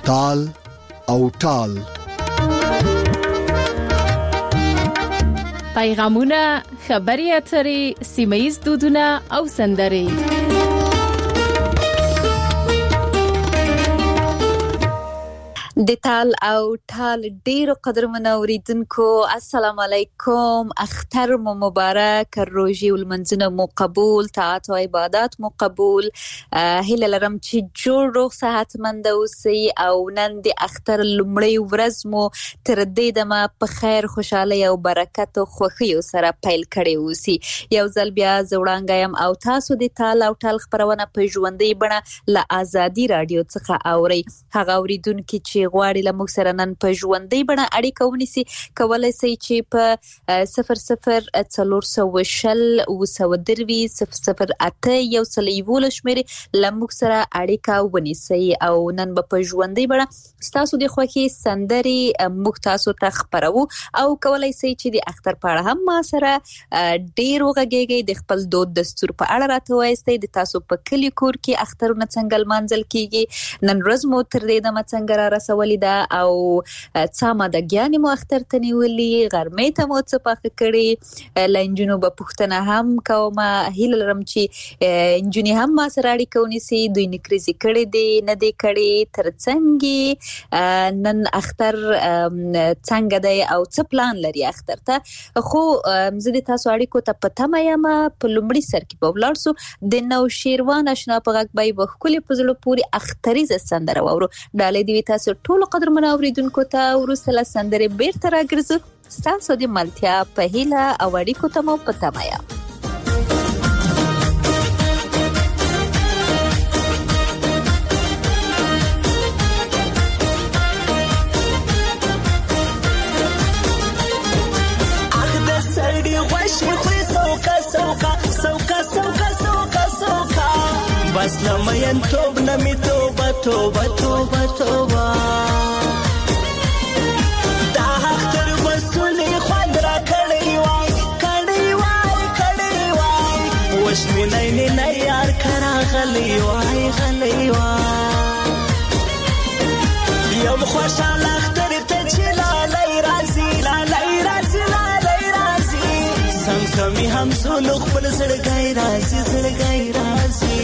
تال او ټال. پیغامونه، خبري اترې، سیمه‌ییز دودونه او سندرې. د تال او ټال ډیرو قدرمنو اوریدونکو السلام علیکم. اختر مو مبارک، روزي ولمنځنه مو قبول، طاعت او عبادت مو قبول. هیله لرم چې جوړ روغ صحتمند اوسئ او نن د اختر لومړی ورځ مو تر دې دمه په خیر، خوشحالي او برکت او خوښي سره پیل کړي اوسئ. یو ځل بیا زوړانګ یم او تاسو د تال او ټال خبرونه په ژوندۍ بڼه له آزادي رادیو څخه اورئ. هغه اوریدونکو چې غواړي له موږ سره نن په ژوندۍ بڼه اړیکه ونیسي، کولای شي چې په 0040 008 یو سل یوولس شمیرې له موږ سره اړیکه ونیسي او نن په ژوندۍ بڼه تاسو د خوښي سندري موږ تاسو ته خبرو او کولای شي چې د اختر په اړه هم ما سره ډیر وغږیږي، د خپل دود دستور په اړه راته وایي، د تاسو په کلی کور کې اخترونه څنګه لمانځل کیږي، نن ورځ مو تر دې دمه څنګه را ولیدا او څامه د ګیانې مو اختر ته نیولې، غرمې ته مو څه پاخه کړي. لنجونو به پوښتنه هم کومه، هیله لرم چې انجونې هم ما سره اړیکه ونیسي، دوی نکریزي کړي دي نه دي کړي، ترڅنګ نن اختر څنګه دی او څه پلان لري اختر ته. خو زه د تاسو اړیکو ته پته یم په لومړي سر کې په ولاړ سو د نو شیروان آشنا په غږ بای بخکلی په زړه پوری اختریزه سندره وورو. ډالې دی تاسو ټول قدرمن اوریدونکو ته ورسله سندره بیرته راګرځو. تاسو د ملتیا په هیله او اړیکو ته مو پته مایا. اخد سړی غوښه خو سوکا سوکا سوکا سوکا سوکا سوکا بس لمین توب نمی توبه توبه توبه توبه دا اختر بسونی خوند را کړی وای کړی وای کړی وای وش می نه نه یار کرا غلی وای غلی وای یم خوشاله اختر ته چې لالای رازي لالای رازي لالای رازي څنګه می هم زلو خپل زړګای رازي زړګای رازي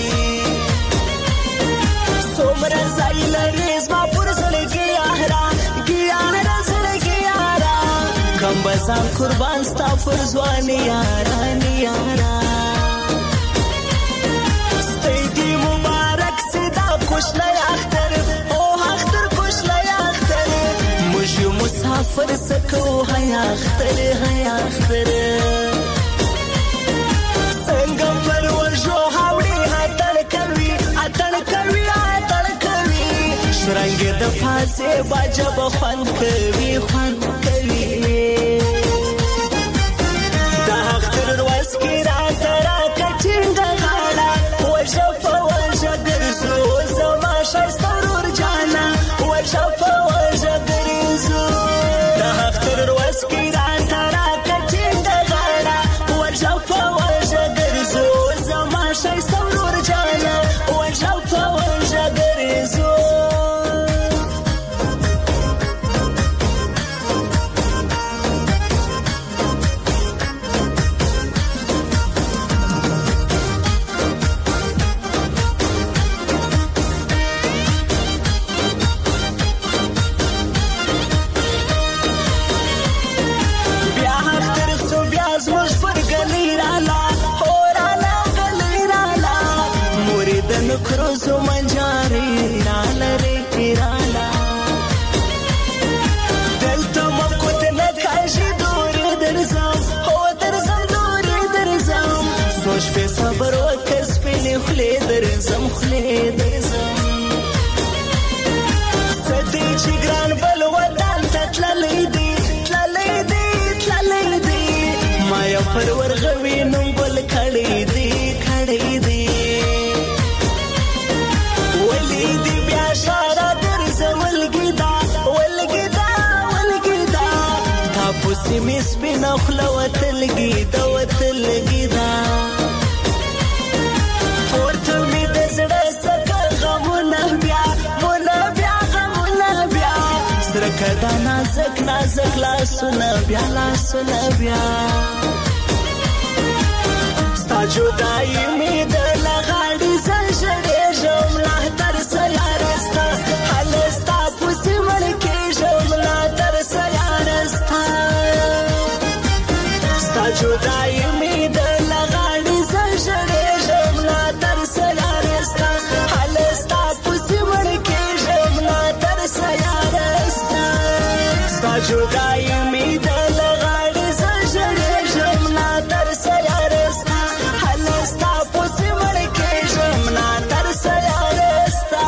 سومر زایلریز ما پر زړګي احرا ګیارا زړګي یارا کم بزان قربان ستا پر ځواني یارا یارا ستې مبارک سدا خوشله اختر او اختر خوشله اختر مش مسافر سکو هيا اختر هيا اختر څنګه پر ورجو هاوړي هتل کوي اتل کوي رنگ د پاسه باجه بخوان کوي خوان کوي دا اختر ورځ کې راته راکټینګ غاړه وژه په وژه ګرځو زما شایسته ورور جانا وژه په وژه ګرځو دا اختر ورځ کې راته راکټینګ غاړه وژه په وژه ګرځو زما شایسته ورور جانا وژه په وژه ګرځو کروزو منجاری نالری رالا دلتا مکوت نکاشی دوری درزم هو درزم دوری درزم سوش پی صبر و کس پینی خلی درزم خلی درزم سدی چی گران بلوطن تتللی دی تللی دی تللی دی مایا پرور غوی نم بل کھڑی دی کھڑی دی ولیدی بیا شارا درزم ولگیدا ولگیدا ولگیدا تا پوسی میس بنا خلوت لگیدا وتلگیدا پورتو می دزړه سکه غمونه بیا مونه بیا غمونه زخلاسونه بیا لاسونه بیا ستا جدائی می د لغاړي زړېږم لا تر سیاره ستا هله ستا پسې مړ کېږم لا تر سیاره ستا ستا جدائی می د لغاړي زړېږم لا تر سیاره ستا هله ستا پسې مړ کېږم لا تر سیاره ستا ستا جدائی می د لغاړي زړېږم لا تر سیاره ستا هله ستا پسې مړ کېږم لا تر سیاره ستا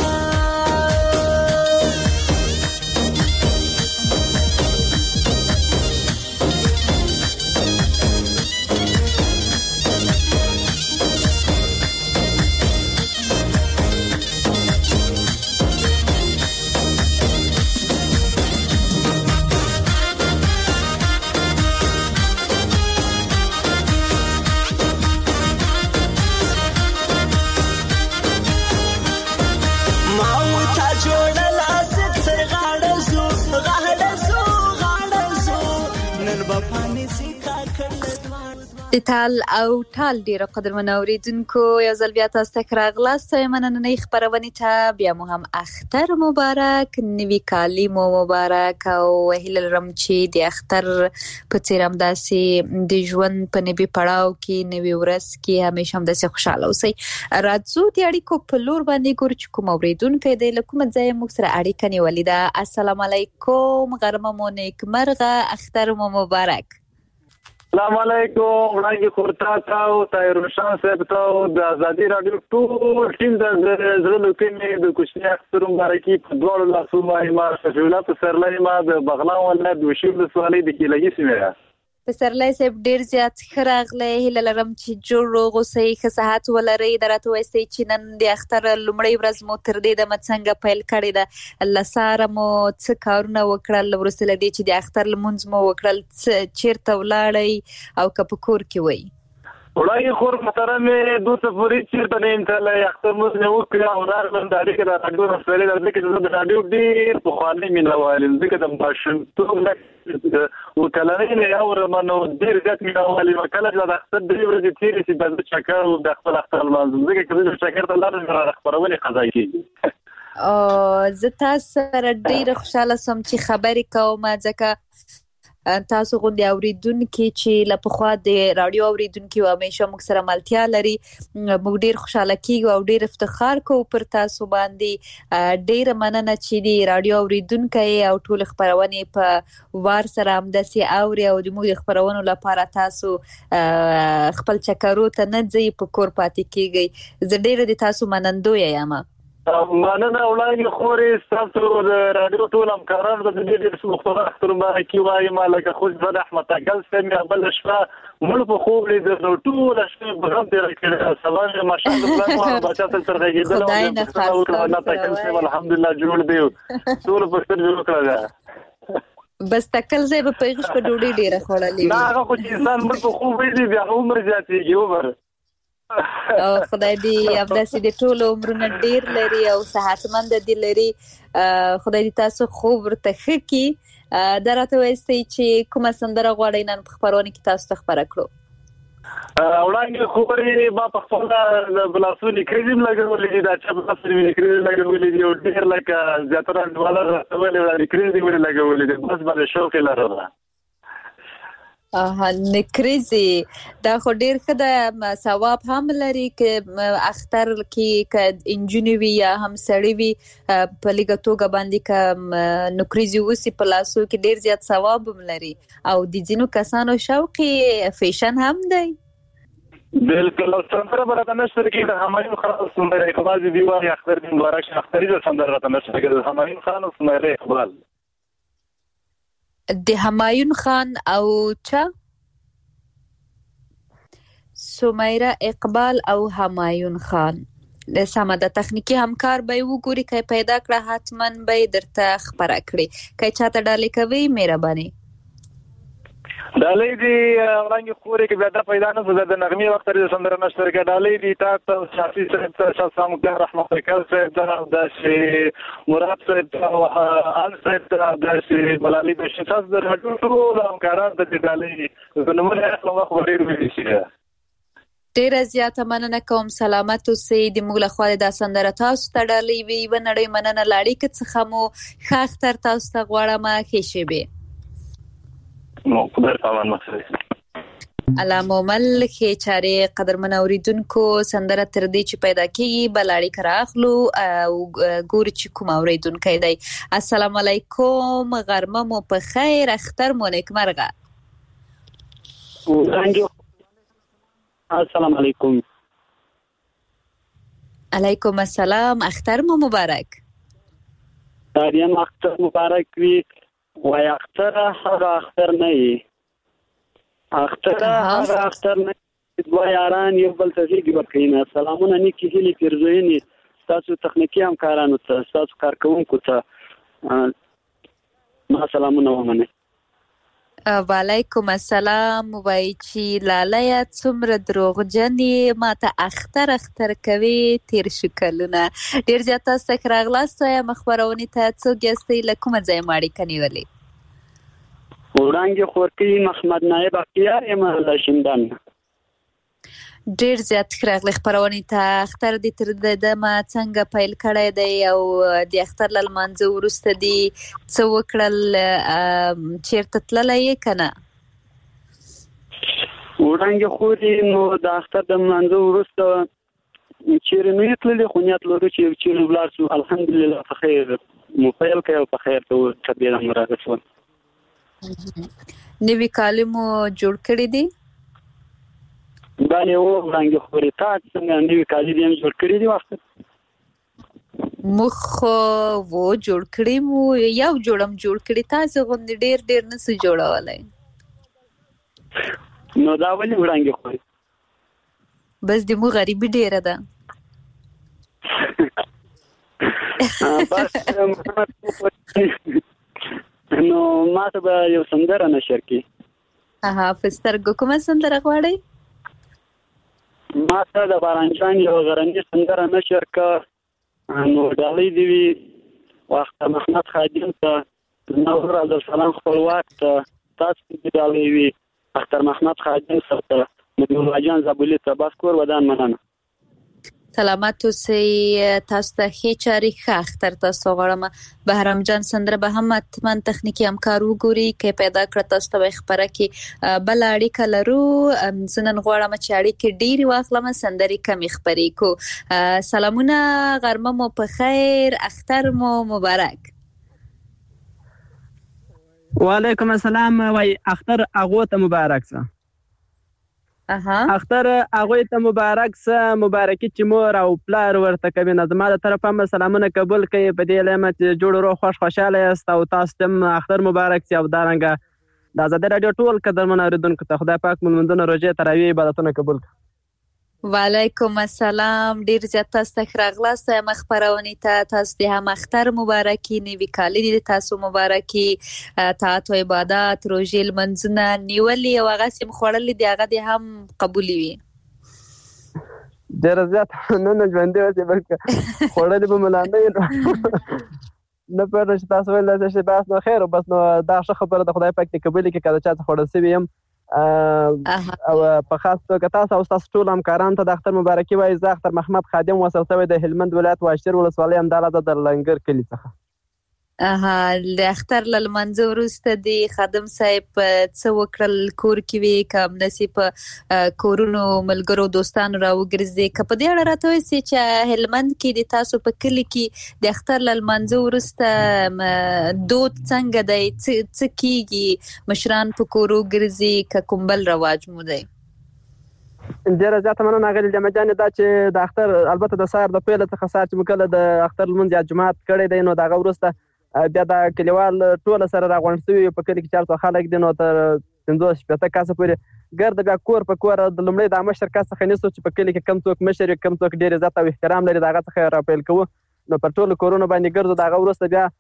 د تال او ټال ډیره قدرمن اوریدونکو یو ځل بیا تاسو ته راغلاست مننه خبرونه ته بیا مو هم اختر مبارک نوی کالی مو مبارک او هیله لرم چې د اختر په تیرم داسې د ژوند په نوی پړاو کې نوی ورځ کې همیشه هم داسې خوشاله اوسئ راځو د اړیکو په لور باندې ګورو چې کوم اوریدونکو دی له کوم ځای موږ سره اړیکه نیولې ده السلام علیکم غرمه مو نیکمرغه اختر مو مبارک السلام علیکم وړاندې خورتا تاو تایروشان صاحب تاو د ازادي رادیو ټول ټیم د زړه لوکې د کوچنی اختر مبارکي په دوړو لاسو باندې ما شفیع الله په سرلای ما د بغلان ولایت د شیب سوالي د کیلګي سیمه په سرلای صاحب ډیر زیات خراغله هله لرم چې جوړ روغ اوسئ ښه صحت ولرئ درته وایي چې نن د اختر لومړی ورځ مو تر دې د څنګه پیل کړی ده الله ساره مو څه کارونه وکړل ورسره دې چې د اختر لمونځ مو وکړل چیرته ولاړئ او که په کور کې وئ وړاندې خور محترمه دوه پوری چیرته نه انتله اختر مو نه وکړه او راغلم د اړیکې د راډیو مسلې د ځکه د راډیو ډیر په خالي مینوال ځکه د ماشین ټول وکړل نه اور منو ډیر ځکه مینوال وکړل د اختر د ورځې تیرې چې د چکر او د خپل اختر لمانځل ځکه چې د چکر ته لاره خبرونه قضا کیږي او زه تاسو سره ډیر خوشاله سم چې خبرې کوم ځکه تاسو غوندي اوریدونکو چې لپخوا د رادیو اوریدونکو همیشه موږ سره ملتیا لري موږ ډیر خوشاله کیږو او ډیر افتخار کوو پر تاسو باندې ډیر مننه چې د رادیو اوریدونکو او ټول خبرونه په وار سره هم داسي اوري او د موږ خبرونو لپاره تاسو خپل چکرو ته نه ځي په کور پاتې کیږي زه ډیر د تاسو منندوی یم مننه وړاندې خورې تاسو د رادیو ټول همکارانو د دې د مختلفو اخترونو کې وایم لکه خوش زاد احمد اګل سمي بل شپه مړ په خوب لید نو ټول شپه بغم تیر کړی سلام ماشاءالله الله بچا تل تر غیږ دل الحمدلله جوړ دی ټول په ستر جوړ کړل بس تکل زې په پیغش په ډوډۍ ډیره خوړلې نه هغه خو چې انسان مړ په خوب ویلي بیا عمر زیاتېږي عمر او خدای دې افداسي د ټول عمرونه ډیر لري او صحتمند دي لري خدای دې تاسو خوب ورته خکې درته وایي چې کومه سندره غواړئ نن په خبرونه کې تاسو ته خبره کړو وړاندې خبرې ما په خپل بلاسونی کریزم لګولې دا چې په خپل کریزم لګولې دی او ډیر لکه زیاتره ډولر راولې کریزم لګولې بس باندې شوق لرله نکریزي دا خو ډیر ښه د ثواب هم لري ک اختر کې ک انجنوي یا هم سړی وي په لګتوګه باندې ک نکریزي وسی په لاسو کې ډیر زیات ثواب هم لري او د ځینو کسانو شوقي فیشن هم دی بالکل څنګه برابر نشته کې د همایون خان سندره اقبال دی وايي اختر مبارک اختري سندره راته نشته کې د همایون خان سندره اقبال د همایون خان او چا سمیرا اقبال او همایون خان د سمه د تخنیکی همکار به وګوري کای پیدا کړه حتمن به درته خبره کړي کای چاته ډالې کوي مهرباني ډالۍ دي وړاندې خورې کې بیا دا پیدا نه شو د نغمې وخت لري سندره نشته کې ډالۍ دي تاسو شافي صاحب ته شاسام الله رحمت الله صاحب ته د مراد صاحب ته ان صاحب ته د بلالي د شتاس د ټول همکاران د ډالۍ د نومونه خپل خبرې ویل شي. ډیره زیاته مننه کوم. سلامت اوسئ. د موږ له خوا د سندره تاسو ته ډالۍ وي و نړۍ مننه لاړې که څخه مو ښه اختر تاسو ته غواړم ښې شېبې. نو خدای پامان مخه علامه مل ښې چارې قدرمن اوریدونکو سندره تر دې چې پیدا کیږي بل اړیکه راخلو او ګورو چې کوم اوریدونکی دی. السلام علیکم. غرمه مو په خیر. اختر مو نیکمرغه. السلام علیکم. علیکم السلام. اختر مو مبارک. داریم اختر مبارک وی. وای اختر هغه اختر نه وي. اختر هغه اختر نه دوه یاران یو بل ته زیږي ورکوي نه. سلامونه نیکې هیلې پیرزوینې ستاسو تخنیکي همکارانو ته ستاسو کارکوونکو ته ما سلامونه ومنئ. وعلیکم السلام. وای چې لالیه څومره دروغجن یې ماته اختر کوي تیر شو کلونه. ډیر زیات تاسو ته راغلاست یم خبرونې ته څوک یاستئ له کومه ځایه مو اړیکه نیولې؟ وړانګې خورکۍ محمد نایب اختیار یم له شینډن. ډیر زیات راغلی خبرونې ته. اختر دې تر دمه څنګه پیل کړی دی او د اختر له لمانځه وروسته دې څه وکړل؟ چیرته تللی یې که نه؟ وړانګې خورې نو د اختر د لمانځه وروسته چیرې نه یې تللي خو نیت لرو چې چیرې ولاړ شو. الحمدلله په خیر مو پیل کړی او په خیر ته طبیعت مو راغلی. نوي کالي مو جوړ کړي دي؟ بله وړانګې خورې تا څنګه نوي کالي دې هم جوړ کړي دي؟ وخت موږ خو و جوړ کړي مو یو جوړم جوړ کړي. تاسو غوندې ډیر نسو جوړولی. نو دا ولې وړانګې خورې؟ بس د مو غریبي ډیره ده. بس نو ما ته به یو سندره نشر کړي. په سترګو کومه سندره غواړئ؟ ما ته د بارانجان یو غرنۍ سندره نشر کړه. نو ډالۍ دې وي اختر محمد خادم ته نور عبدالسلام خپلواک ته تاسو دې ډالۍ وي اختر محمد خادم سره ته نبی الله جان زابلي ته بس کور ودان مننه. سلامت اوسئ. تاسو ته ښې چارې ښه اختر تاسو غواړم. بهرام جان سندره به هم حتما تخنیکي همکار وګوري که پیدا کړه تاسو ته خبره کې بل اړیکه لرو. زه نن غواړم چې اړیکې ډېرې واخلم سندرې کمې خپرې کو. سلامونه. غرمه مو په خیر. اختر مو مبارک. وعلیکم السلام. وای اختر هغو ته مبارک سه. اختر هغوی ته مبارک سه. مبارکي چې مور او پلار ورته کوي. نه زما د طرفه هم سلامونه قبول کړئ. په دې لیمه چې جوړ روغ خوش خوشحاله یاست او تاسو ته هم اختر مبارک سي. او دارنګه د ازادي راډیو ټول قدرمن اوریدونکو ته خدای پاک مو لمونځونه روژې تراویح عبادتونه قبول کړي. وعلیکم السلام. ډیر زیات تاسو ته راغلاست یم خبرونې ته. تاسو دې هم اختر مبارکي. نوي کالي دې تاسو مبارکي. طاعت او عبادت روژې لمونځونه نیولي او هغسې م خوړلي دي هغه دې هم قبولي وي. ډېره زیاته نه ژوندۍ اوسې بلکې خوړلي به مو لا نه وي. نه پوهېږم چې تاسو ویل داسې شی بس نو خیر بس نو دا ښه خبره ده. خدای پاک دې قبولي کړي که د چا څه خوړل سوي یم. او په خاص توګه تاسو او ستاسو ټول همکارانو ته د اختر مبارکي وایي. زه اختر محمد خادم وصل شوی د هلمند ولایت واشیر ولسوالۍ همداراز د لنګر کلي څخه. د اختر له لمانځه وروسته د خادم صاحب څه وکړل؟ کور کې وي که همداسې په کورونو ملګرو دوستانو راوګرځېدې؟ که په دې اړه راته وایاستې چې هلمند کې د تاسو په کلي کې د اختر له لمانځه وروسته دود څنګه دی؟ څه کېږي؟ مشران په کور وګرځي که کوم بل رواج مو دی؟ ډېره زیاته مننه اغلې جمعه جانې. دا چې د اختر البته د سهار د پیله څخه سهار چې مو کله د اختر لمونځ یا جومات کړی دی نو د هغه وروسته بیا د کلیوال ټوله سره راغونډ شوي په کلي کې 400 خلک دي. نو تر 50-60 کسه پورې ګرده بیا کور په کور د لومړی د مشر کس څخه نیسو چې په کلي کې کم څوک مشر وي کم څوک ډېر عزت او احترام لري د هغه څخه راپیل کوو. نو پر ټولو کورونو باندې ګرځو. د هغه وروسته بیا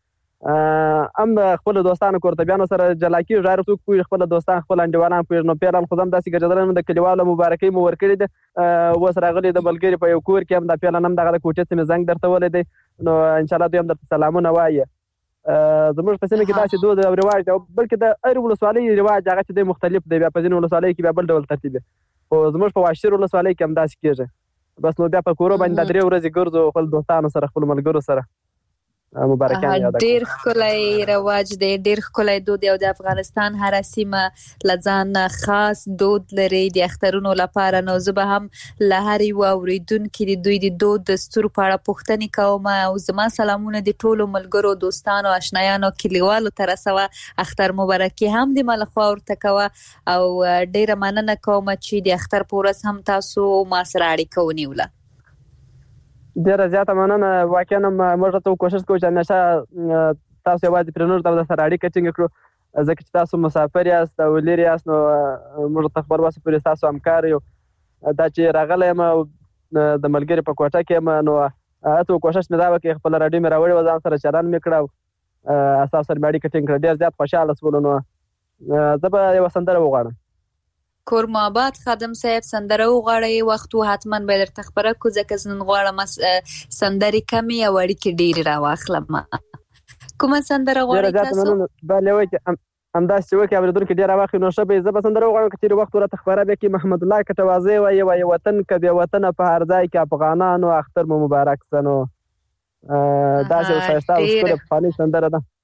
هم خپل دوستانو کورتبیانو سره جلا کېږي هر څوک پوهېږي خپل دوستان خپل انډیوالان پوهېږي نو پیل هم خو هم داسې ګرځېدلی د کلیوالو مبارکۍ مو ورکړې دي اوس راغلي د ملګري په یو کور کې هم دا پیل هم دغه د کوټې څه مې زنګ درته ولی دی نو انشاءالله دوی هم درته سلامونه وایي زموږ په سیمه کې داسې دود او رواج دی بلکې د هرې ولسوالۍ رواج هغه چې دی مختلف دی بیا په ځینې ولسوالیو کې بیا بل ډول ترتیب دی خو زموږ په واشیر ولسوالۍ کې هم داسې کېږي بس نو بیا په کورو باندې دا 3 ورځې ګرځو خپل دوستانو سره خپل ملګرو سره مبارکان یاد ډیر ښکلی رواج دی ډیر ښکلی دود دی او د افغانستان هره سیمه له ځان خاص دود لري د اخترونو لپاره نو زه به هم له هر یو اورېدونکي د دوی د دود دستور په اړه پوښتنې کوم او زما سلامونه د ټولو ملګرو دوستانو آشنایانو کلیوالو ته رسوه اختر مبارکي هم د ما لخوا ورته کوه او ډیره مننه کوم چې د اختر په ورځ هم تاسو ما سره اړیکه ونیوله ډیره زیاته مننه واقعا موږ ته کوشش کوو چې همیشه تاسو یوازې پرې نور د سره اړیکه ټینګه کړو ځکه چې تاسو مسافر یاست او لرې یاست نو موږ ته خبر واسه پورې تاسو همکار یو دا چې راغلی یم د ملګري په کوټه کې یم نو هڅه کوشش مې دا وکړې خپل راډیو مې راوړې وه ځان سره چالان مې کړه او تاسو سره مې اړیکه ټینګ کړه ډېر زیات خوشحاله شولو نو زه به یوه سندره وغواړم کور ماباد خادم صاحب سندره وغواړئ وخت حتما به درته خبره کو ځکه زه نن غواړم سندرې کمې او اړیکې ډېرې راواخلم کومه سندره غواړئ تاسو بله وایي همداسې چې وکړي اورېدونکي ډېر راواخلي نو ښه به زه به سندره وغواړم که چېرې وخت ورته خبره بیا کړي محمد الله کټوازی وایي وطن که بې وطنه په هر ځای کې افغانانو اختر مو مبارک شه نو داسې یو ښایسته او ښکلې پخوانۍ سندره ده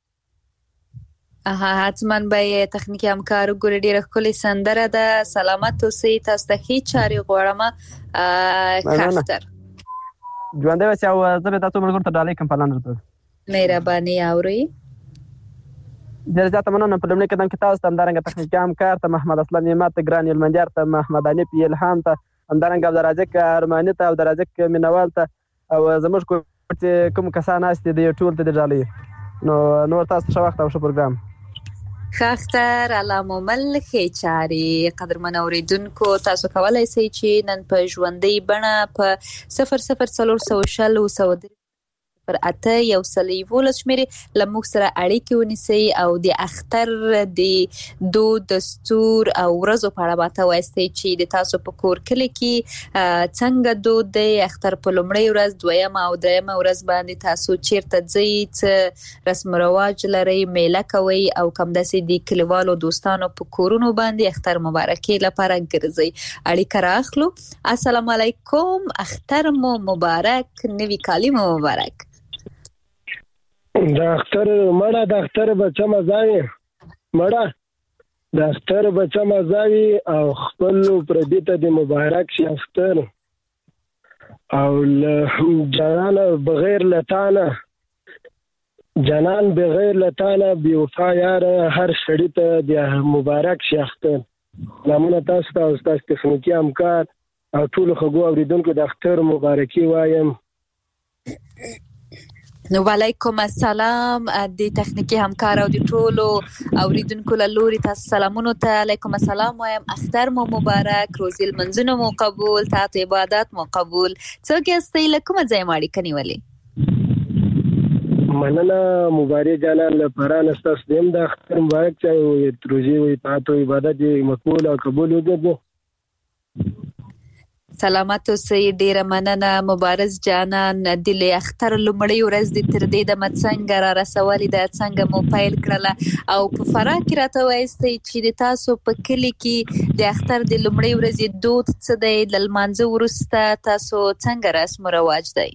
حتما به تخنیکی همکار ګوري ډیره ښکلې سندره ده سلامت اوسئ تاسو ته ښې چارې غواړم ښه اختر ژوندی اوسئ او زه به تاسو ملګرو ته ډالۍ کوم پلان درته مهرباني اورئ ډېره زیاته مننه په لومړي قدم کې تاسو ته همدارنګه تخنیکي همکار ته محمد اسلم نعمت ته ګران یلمندیار ته محمد حنیف الهام ته همدارنګه عبدالرازق ارماني ته عبدالرازق مینوال ته او زموږ چې کوم کسان ناست دي د ټول ته د ډالۍ نور تاسو ښه وخت او ښه پروګرام ښه اختر الله مو مل ښې چارې قدرمن اورېدونکو تاسو کولی شئ چې نن په ژوندۍ بڼه په 004010 پر 8 یو سل 11 شمېرې له موږ سره اړیکې ونیسئ او د اختر د دود دستور او ورځو په اړه ماته وایستئ چې د تاسو په کور کلي کې څنګه دود دی اختر په لومړۍ ورځ دویمه او دریمه ورځ باندې تاسو چیرته ځئ څه رسم رواج لرئ میله کوئ او همداسې د کلیوالو دوستانو په کورونو باندې اختر مبارکي لپاره ګرځئ اړیکه رااخلو السلام علیکم اختر مو مبارک نوي کالی مو مبارک د اختر مړه د اختر بچه مزاوي مړه د اختر بچه مزاوي او خپل پردي ته د مبارک شي اختر او جانان بغیر لتانه جانان بغیر لتانه بی وفا یار هر سړی ته د مبارک شي اختر نامونه تاسو ته او تاسو تخنیکي همکار او ټول خګو اوریدونکو د اختر مبارکي وایم نو وعلیکم السلام د تخنیکی همکار او د ټولو اوریدونکو له لوري تاسو سلامونو ته علیکم السلام وایم اختر مو مبارک روزي المنځونه مو قبول تاسو عبادت مو قبول څوک یاستئ له کومه ځای ماړي کنیولې مننه مبارک جانان له پران تاسو دیم د اختر مبارک چې روزي وي تاسو عبادت مقبول او قبول وګرځي سلامت اوسئ ډیره مننه مبارز جانان د اختر لومړۍ ورځ د تر دې د څنګه را رسولې د څنګه مو پیل کړله او په فرا کې راته وایستئ چې د تاسو په کلي کې د اختر د لومړۍ ورځې دود څه دی د لمانځه وروسته تاسو څنګه رسم رواج دی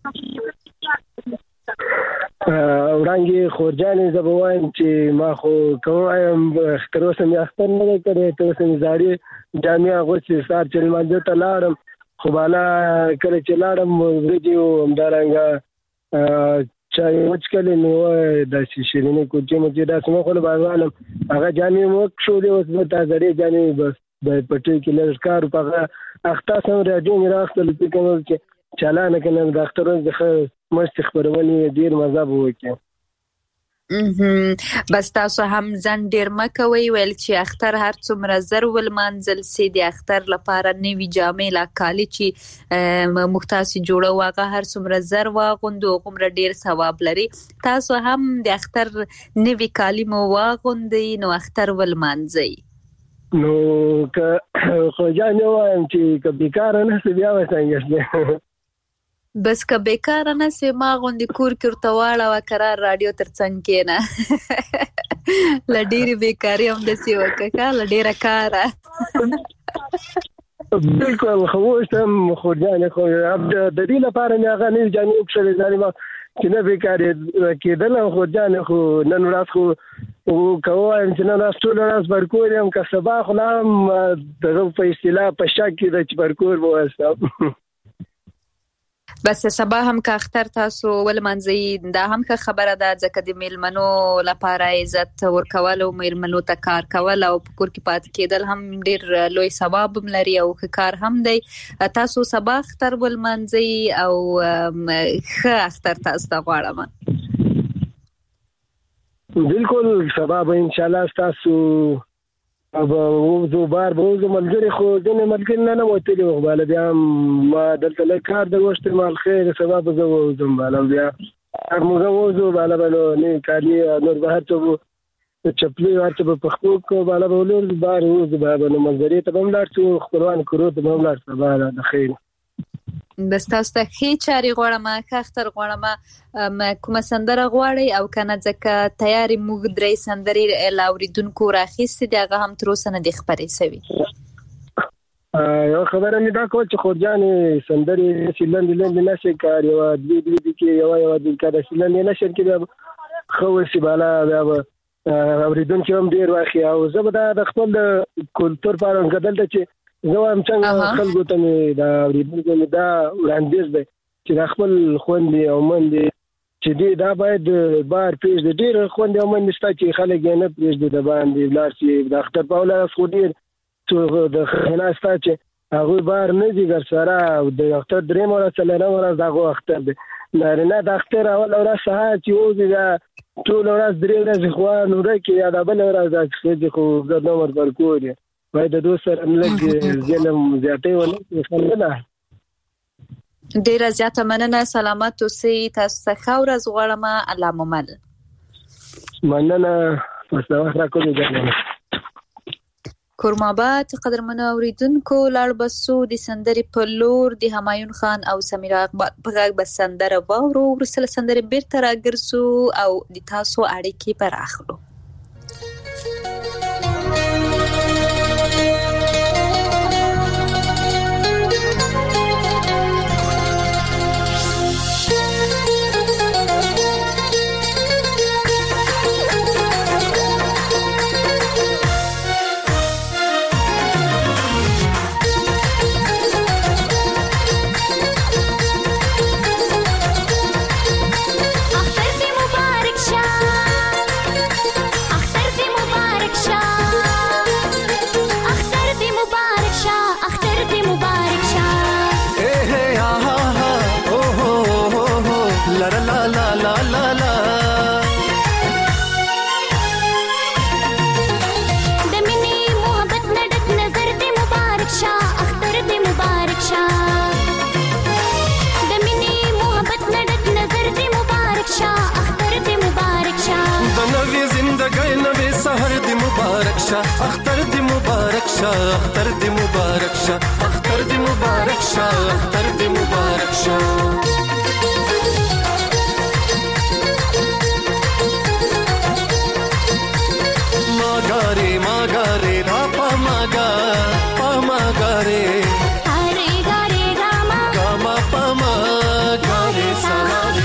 وړانګې خورجانې زه به وایم چې ما خو کوم تر اوسه مې اختر نه دی کړی تر اوسه مې زاړې جامې اغوستې سهار چې لمانځه ته لاړم خو بالا کله چې لاړم ورځې و همدارنګه چای وڅښلې نو داسې شیرینې کلچې مچې داسې مه خوړم بازوالم هغه جامې مې وکښولې اوس به تا زړې جامې بس د پټۍ کې لږ کار په هغه اخته سم راډیو مې رااخیستلو فکر مې وکړ چې چالانه که نن د اختر ورځ د ښه مستې خپرونې ډېر مزه به وکړي بس تاسو هم ځان ډیر مکوي ویل چې اختر هر څومره زر ولمانځل سي د اختر لپاره نوی جامې لا کالی چې مختاسي جوړه واغه هر څومره زر واغوندو غومره ډیر ثواب لري تاسو هم د اختر نوی کالی مو واغوندي نو اختر ولمانځي نو که خو ځان وایم چې که بیکار نه سي بیا وسنګش بس که بیکار نه سي ما غوندي کور کې ورتواړه وکړه رادیو ترڅنګ کې نه لډيري بیکاری هم د سی وکړه لډيره کاره بالکل خوشم خو ځان خو د دې لپاره نه غني ځان یو څه لري چې نه بیکاری کېدل خو ځان خو نن ورځ خو کوم چې نن ټول ورځ برکور هم که سبا خو نام دغه په اصطلاح په شک کې د برکور واسه بس سبا هم که اختر تاسو ولمانځي دا هم که خبره ده ځکه د میلمنو لپاره عزت ورکول او میلمنو ته کار کول او په کور کې پات کېدل هم ډیر لوی ثواب لري او کار هم دی تاسو سبا اختر ولمانځي او ښه اختر تاسو ته غواړم بالکل سبا به ان شاء الله تاسو اب وو بار بوز ملګری خو ځنه ملګری نه وته وغواله بیا ما دلته له کار د وشت مال خیر سبب زو زم بالا بیا موږ وځو بالا بالا نه کالي نور به ته چپلی ورته په خپل کو بالا ولور بار وځ بالا نو ملګری ته بم لاړ څو خپلوان کړو ته بم لاړ سبا د خیر بس تاسو ته هیڅ چاري غواړم اختر غواړم کومه سندره غواړي او کنه ځکه تیاری موږ درې سندري لاوریدونکو راخیستي دغه هم تر اوسه نه د خبرې سوي یو خبره مې دا کو چې خورجانې سندري سیلند نشه کار یو دې کې یو د کار سیلند نشه کې خو سی بالا بیا اوریدونکو هم ډیر واخی او زبده د خپل کلچر په اړه غدل چې زه هم څنګه خلکو ته دا اوریدونکو دا وړاندیز دی چې خپل خوندې او مندې چې دا باید بار پیژ د ډیر خوندې او مندې ستا چې خلک یې نه پیژ د باندې بلار چې د اختر په ولا خو ډیر د خنا ستا چې هغه بار نه دي ګر سره د اختر درې مره څلره مره دغه اختر دی نه د اختر اول ورځ سهار چې وځي دا ټول ورځ درې ورځې خو نور کې یا د بل ورځ د خو د نمبر پر کوی باید د دوه سره لږ ځلم زیاتې ونه خلنه ډیر زیاته مننه سلامت اوسئ تاسو څخه ورځ غواړم الله ممل مننه تاسو راکوي ځنه کورمابات قدرمنو اوریدونکو لاړ بسو د سندري په لور د همایون خان او سمیرا اقبال په غږ بس سندره وورو ورسله سندري بیرته راګرځو او د تاسو اړیکې پراخلو اختر دی مبارک شاه اختر دی مبارک شاه اختر دی مبارک شاه اختر دی مبارک شاه ماګاره ماګاره را پماګا پماګاره اره ګاره ګما ګما پماګاره سلام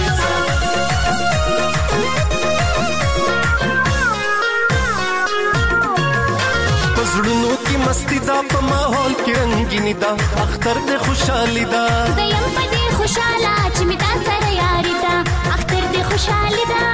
زړونو کې مستی دا په ماحول کې رنگینی دا اختر دې خوشحالي دا زیم په دې خوشاله چې می تا سره یاري دا اختر دې خوشحالي دا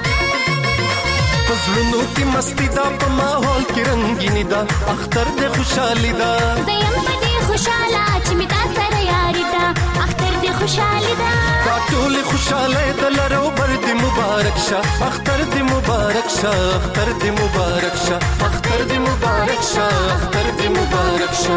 زړونو کې مستی دا په ماحول کې رنگینی دا اختر دې خوشحالي دا زیم په دې خوشاله چې می تا سره یاري دا اختر دې خوشحالي دا ټول خوشاله د لرو بر دې مبارک شه اختر دې شه اختر دې مبارک شه اختر دې مبارک شه اختر دې مبارک شه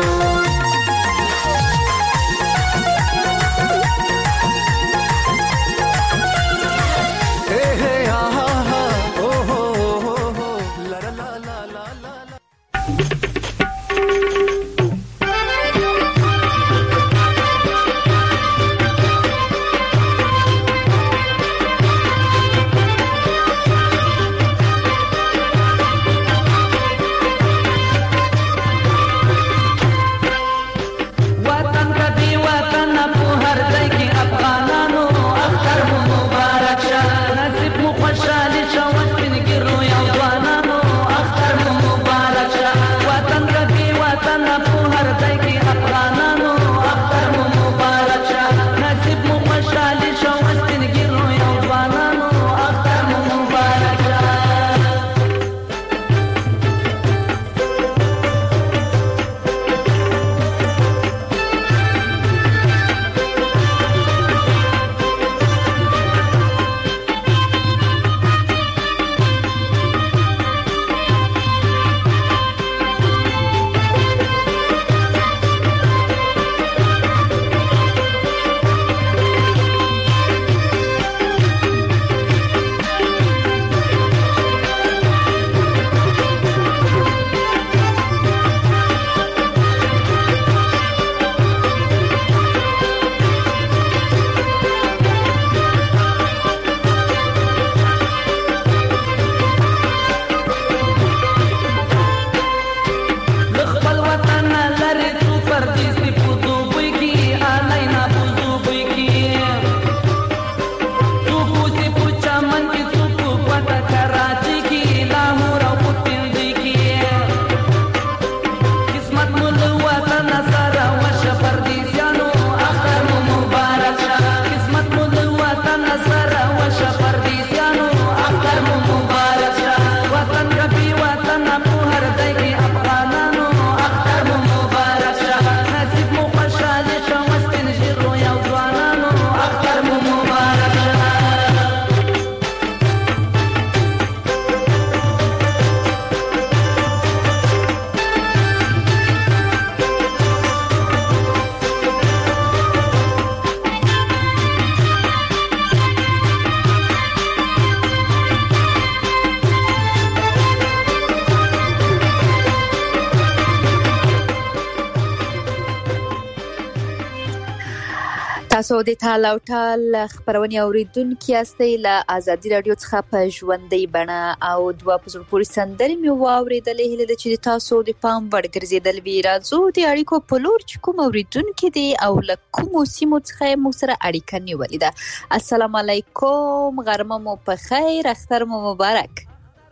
تاسو د ټال او ټال خبرونه اوریدونکو یاستئ له ازادي رادیو څخه په ژوندۍ بڼه او دوه پزړ پوری سندرې مې واوریدلې هله د چې تاسو د پام وړ ګرځیدل وی راځو د اړیکو په لور چې کوم اوریدونکو دي او له کوم سیمو څخه مو سره اړیکه نیولې ده. السلام علیکم، غرمه مو په خیر، اختر مو مبارک.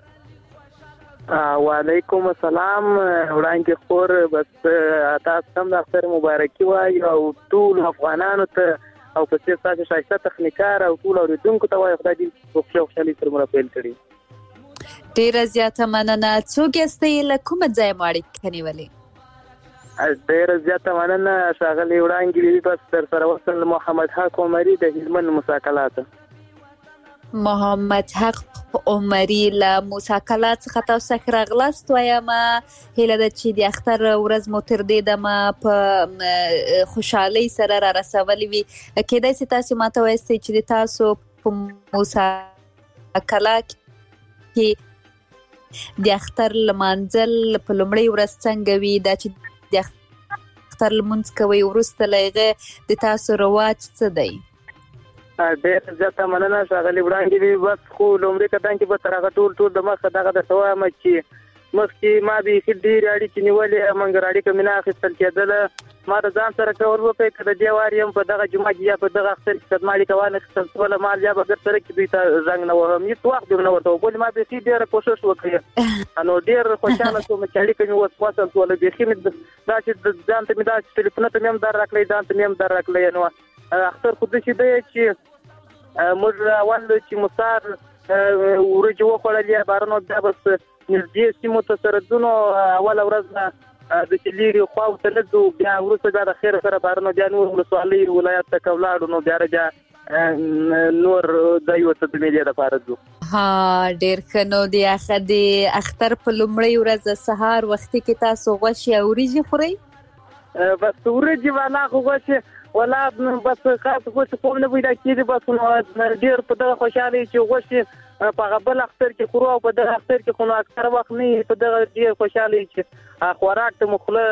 وعلیکم السلام، وړاندې خور بس تاسو هم د اختر مبارکي وایي او ټول افغانانو ته او په څیر تاسو شایسته تخنیکار او ټول اوریدونکو ته وایي خدای دې په خوشحالي سره مو پیل کړي. ډیره زیاته مننه. څوک یاستئ، له کومه ځایه مو اړیکه نیولې؟ ډیره زیاته مننه ښاغلي وړاندې بس در سره وصل محمد حق عمري د هلمند مساکلات. محمد حق عمري له مساکلات څخه تاسو ښه راغلاست. وایم هیله ده چې د اختر ورځ مو تر دې دمه په خوشحالۍ سره را رسولې وي. کېدای شي تاسو ماته وایئ چې تاسو په مساکلات کې د اختر لمانځل په لومړۍ ورځ څنګه وي؟ دا چې د اختر لمونځ کوئ وروسته له هغې د تاسو رواج څه دی؟ ډېر زیاته مننه ښاغلي وړاندې بس خو لومړی قدم کې به تر هغه ټول د مخه دغه درته وایم چې مخکې ما بیخي ډېرې اړیکې نیولې مګر اړیکه مې نه اخیستل کېدله. ما د ځان سره کول وکړئ که د دې وار یم په دغه جمعه کې یا په دغه اختر کې که زما اړیکه وانخیستل شوله ما بیا به ګرد سره کې دوی ته زنګ نه وهم، هېڅ وخت دې نه ورته وبولې. ما بیخي ډېره کوشش وکړې نو ډېر خوشحاله شوم چې اړیکه مې وصل شوله. بیخي مې دا چې ځان ته مې دا ټلیفونونه ته مې هم در راکړی، ځان ته مې هم در راکړی. نو اختر خو داسې دی چې موږ اول چې مسار ورجې وخوړلې بارانو بیا بس نږدې سیمو ته سره ځو. نو اوله ورځ د چې لرې خواو ته نه ځو، بیا وروسته بیا د خیر سره بارانو بیا نور ولسوالۍ ولایت ته که ولاړو نو بیا نور د یو څه د میلې لپاره ځو. ها ډېر ښه. نو د اختر په لومړۍ ورځ د سهار وختي کې تاسو غوښې او وریجې خورئ؟ بس وریجې والا خو غوښې ولا بس خاص غوښې کوم نه پیدا کېږي. بس ډېر په دغه خوشحالي چې غوښې په هغه بل اختر کې خورو او په دغه اختر کې خو نو اکثر وخت نه په دغه ډېر خوشحالي چې خوراک ته مو خوله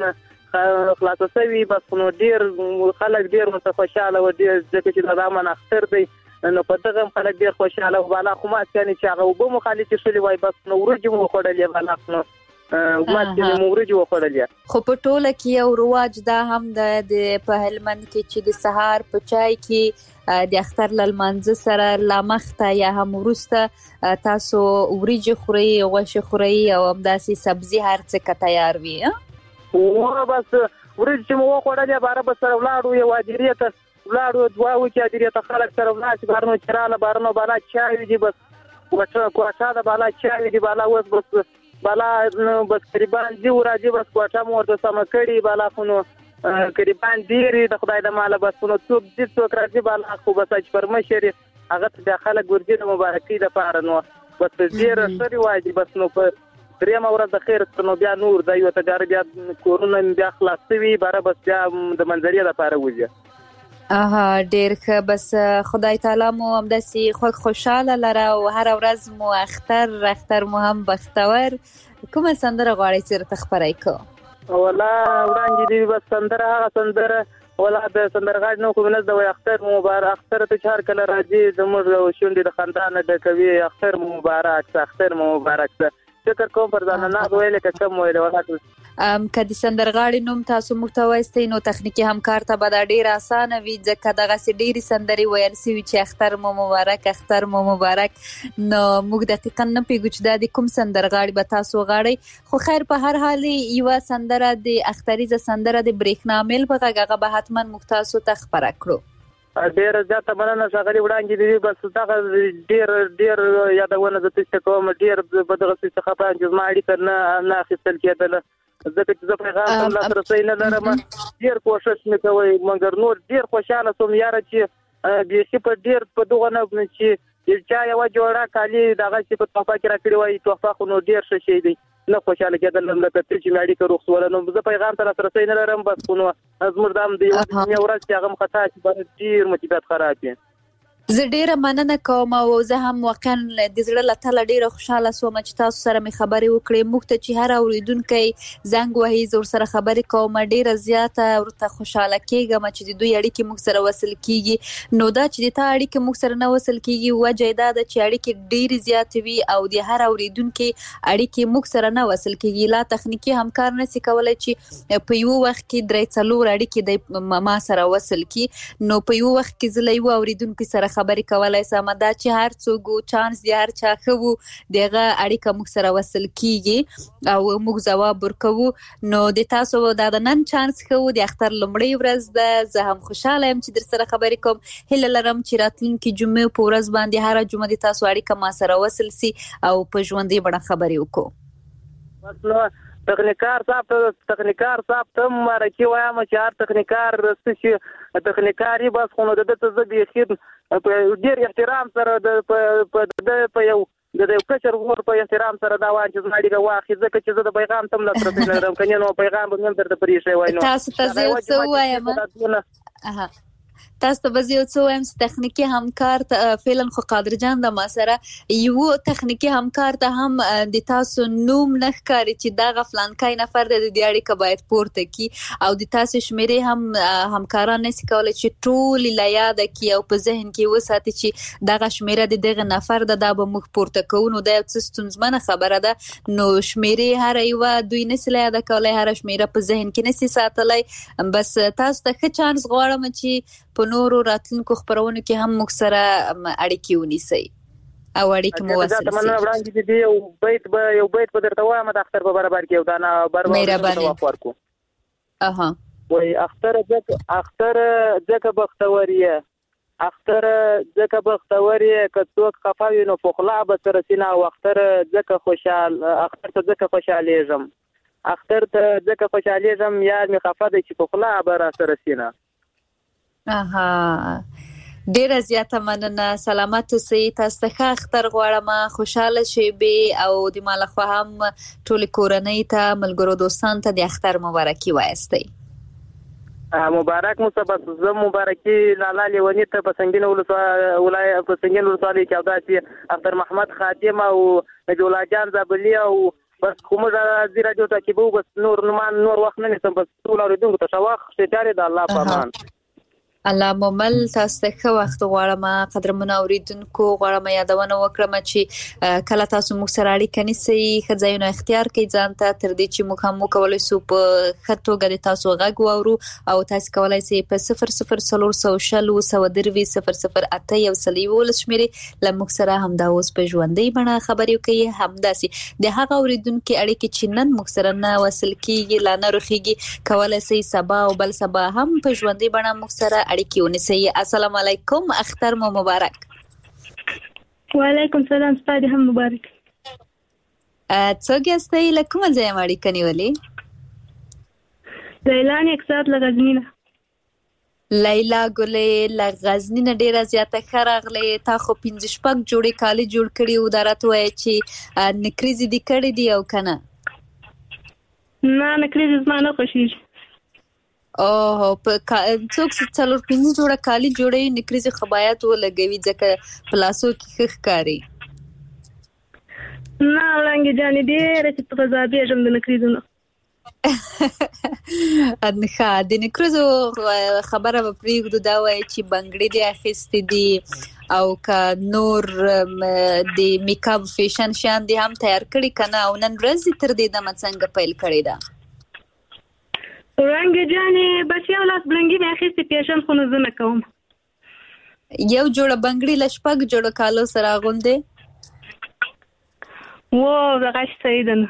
خلاصه شوي. بس نو ډېر خلک ډېر ورته خوشحاله و ځکه چې دا امن اختر دی نو په دغه خلک ډېر خوشحاله و. بالا خو ماسک یعنې چې هغه اوبه مو خالي شولې وای بس نو وریجې مو وخوړلې بالا نو ماسک یې مو وریجې وخوړلې. خو په ټوله کې یو رواج دا هم د په هلمند کې چې د سهار په چای کې د اختر له لمانځه سره لا مخته یا هم وروسته تاسو وریجې خورئ غوښې خورئ او همداسې سبزي هر څه که تیار وي. بس وریجې چې مو وخوړلې باره به سره ولاړو یو هدیرې ته ولاړو دعا وکړي هدیرې ته خلک سره ولاړ بارنو چې راله بارنو بالا چای دي بس کوټه د بالا چای دي بالا اوس بس بالا بس قریبان دي راځي بس کوټه مو ورته سمه کړي بالا خو نو قریبان ډېرې د خدای د ماله بس نو څوک راځي بالا خو بس چې پرمشر هغه ته د خلک ورځي د مبارکۍ دپاره نو بس ډېر ښه رواج دي. بس نو په درېیمه ورځ د خیر نو بیا نور دا یو تجارب بیا کورونه بیا خلاص شوي باره بس بیا د منظرې دپاره وځي. ډېر ښه. بس خدای تعالی مو همداسې خوشحاله لره او هره ورځ مو اختر مو هم بختور. کومه سندره غواړئ چې راته خپره کړو؟ ولا وړاندې دي بس سندره هغه سندره ولا د سندرغاړي نو کوم نه د اختر مبارک اختر ته چهار کله راځي زموږ شونډې د خندانه ډکوي اختر مبارک فکر کوم پر ځان نه ویل کم ویل ولا که د سندرغاړي نوم تاسو موږ ته وایستئ نو تخنیکي همکار ته به دا ډېر اسانه وي ځکه دغسې ډېرې سندرې ویل سوي چې اختر مو مبارک نو موږ دقیقا نه پوهېږو چې دا د کوم سندرغاړي به تاسو غواړئ. خو خیر په هر حال یوه سندره د اختریزه سندره د برېښنا میل په غږ هغه به حتما موږ تاسو ته خپره کړو. ډېر زیاته مننه ښاغلي وړاندې دي بس دغه ډېر یادونه زه تاسو کوم ډېر په دغه څه څخه باندې زما اړیکه نه اخیستل کېدله ځکه چې زه پیغام ته لاسرسی نه لرم. ډېر کوښښ مې کوی مګر نور ډېر خوشحاله شوم یاره چې بیخي په ډېر په دغه نه چې چا یوه جوړه کالي دغه چې په تحفه کې راکړې وایي تحفه خو نو ډېر ښه شی دی نه خوشحاله کېدلم لکه ته چې مې اړیکه روغ شوله نو زه پیغام ته لاسرسی نه لرم بس خو نو زموږ دا هم د یوې ورځ چې هغه هم خطا چې باید ډېر مو طبیعت خراب وي. زه ډیره مننه کوم او زه هم واقعا د زړه له تله ډیره خوشحاله سوم چې تاسو سره مې خبرې وکړې. موږ ته چې هر اوریدونکی زنګ وهي زه ورسره خبرې کوم ډیره زیاته ورته خوشحاله کېږم چې د دوی اړیکې موږ سره وصل کېږي. نو دا چې د تا اړیکې موږ سره نه وصل کېږي وجه یې دا ده چې اړیکې ډیرې زیاتې وي او د هر اوریدونکي اړیکې موږ سره نه وصل کېږي. لا تخنیکي همکار نشي کولی چې په یو وخت کې 3-4 اړیکې د ما سره وصل کړي. نو په یو وخت کې زه له یو اوریدونکي سره خبرې کولای سم دا چې هر څوک چانس دی هر چا خو دغه اړیکه موږ سره وصل کیږي او موږ ځواب ورکوو. نو د تاسو د نن چانس خو د اختر لومړی ورځ ده. زه هم خوشاله یم چې در سره خبرې کوم. هیله لرم چې راتلونکي جمعې په ورځ باندې هر جمعه د تاسو اړیکه ما سره وصل سي او په ژوندۍ بڼه خبرې وکړو. تخنیکار صاحب ته مرکه وایم چې هر تخنیکار چې تخنیکاري بس خو نو د ته بیخي ډېر احترام سره په یو د کچر ور په احترام سره دا وایي چې زما اړیکه واخلي ځکه چې زه د پیغام تم لاسرسی نه لرم کنه نو پیغام به مې درته پرېښی وای نو تاسو ته زه څه وایم تاسو ته به یو څه وایم چې تخنیکي همکار فعلا خو قادر جان د ما سره یو تخنیکي همکار ته هم د تاسو نوم نه ښکاري چې دا غفلانکای نفر د دې اړیکه باید پورته کی او د تاسو شمیرې هم همکاران نشي کولای چې ټول لا یاد کی او په ذهن کې وساتي چې دا شمیره د دغه نفر د به مخ پورته کوو. دا یو څه ستونزمنه خبره ده. نو شمیرې هر یو دوی نشي یاد کولای هر شمیره په ذهن کې نشي ساتلای. بس تاسو ته ښه چانس غواړم چې په نورو راتلونکو خبرونو کې هم موږ سره اړیکې ونیسئ او اړیکې مو وصل شي. زه وړاندې دي یو بیت به درته وایم د اختر په برابر کې یو دانه مهرباني وای اختر ځکه بختوریه اختر ځکه بختوریه که څوک خفه وي نو په خلا به سره سینه او اختر ځکه خوشحالېږم یار مې خفه دی چې په خلا به را سره سینه. ډیره زیاته مننه. سلامت اوسئ. تاسو ته اختر غواړم. خوشاله شئ او د مالخوا هم ټول کورنۍ ته ملګرو دوستان ته د اختر مبارکي وایستئ. مبارک مصبت زم مبارکي لالا لیونی ته پسنګین ولایت پسنګین ولسوالۍ کې اوداسي اختر محمد خادم او نبی الله جان زابلی او بس کومه د راډیو ته کې بو بس نور وخت نه نسم بس ټول اوریدونکو ته شواخ ستاره د الله په امان. الله ممل تاسو ته وخت غواړم. قدرمنو اوریدونکو غواړم یادونه وکړم چې کله تاسو موږ سره اړیکه نیسئ خځایونو اختیار کوي ځان ته تر دې چې موږ هم کولای شو په خټوګه د تاسو غږ واورو او تاسو کولای شئ په 0040 یو سلی ولشمېري لموږ سره هم دا اوس په ژوندۍ بڼه خبرې کوي. همداسي د هغه اوریدونکو اړیکې چې نن موږ سره نه وصل کیږي لا نه روخيږي کولای شئ سبا او بل سبا هم په ژوندۍ بڼه موږ سره اړیکې ونیسئ. السلام علیکم. اختر مو مبارک. وعلیکم السلام. ستاسو هم مبارک. څوک یاستئ؟ له کومه ځایه اړیکه نیولې؟ لیلا اکسات له غزنی نه. لیلا ګلې له غزنی نه ډیره زیاته ښه راغلې. تا خو 15 شپږ جوړې کالي جوړ کړي او دا راته وایي چې نکریزې دې کړې دي او که نه؟ نه نکریزې زما نه خوښېږي. اوه څوک چې 4-5 جوړه کالي جوړوي نکریزې خو باید ولګوي ځکه په لاسو کې ښه ښکاري. نه وړانګې جانې ډېره چې په غذابېږم د نکریزو نه. د نکریزو خبره به پرېږدو. دا وایي چې بنګړي دې اخیستې دي او که نور د میکاپ فیشن شیان دې هم تیار کړي که نه او نن ورځ دې تر دې دمه څنګه پیل کړې ده؟ وړانګې جانې بس یو لاس بلنګي مې اخیستې فیشن خو نو زه نه کوم. یو جوړه بنګړي له 6 جوړو کالو سره اغوندې؟ دغه صحیح ده نه.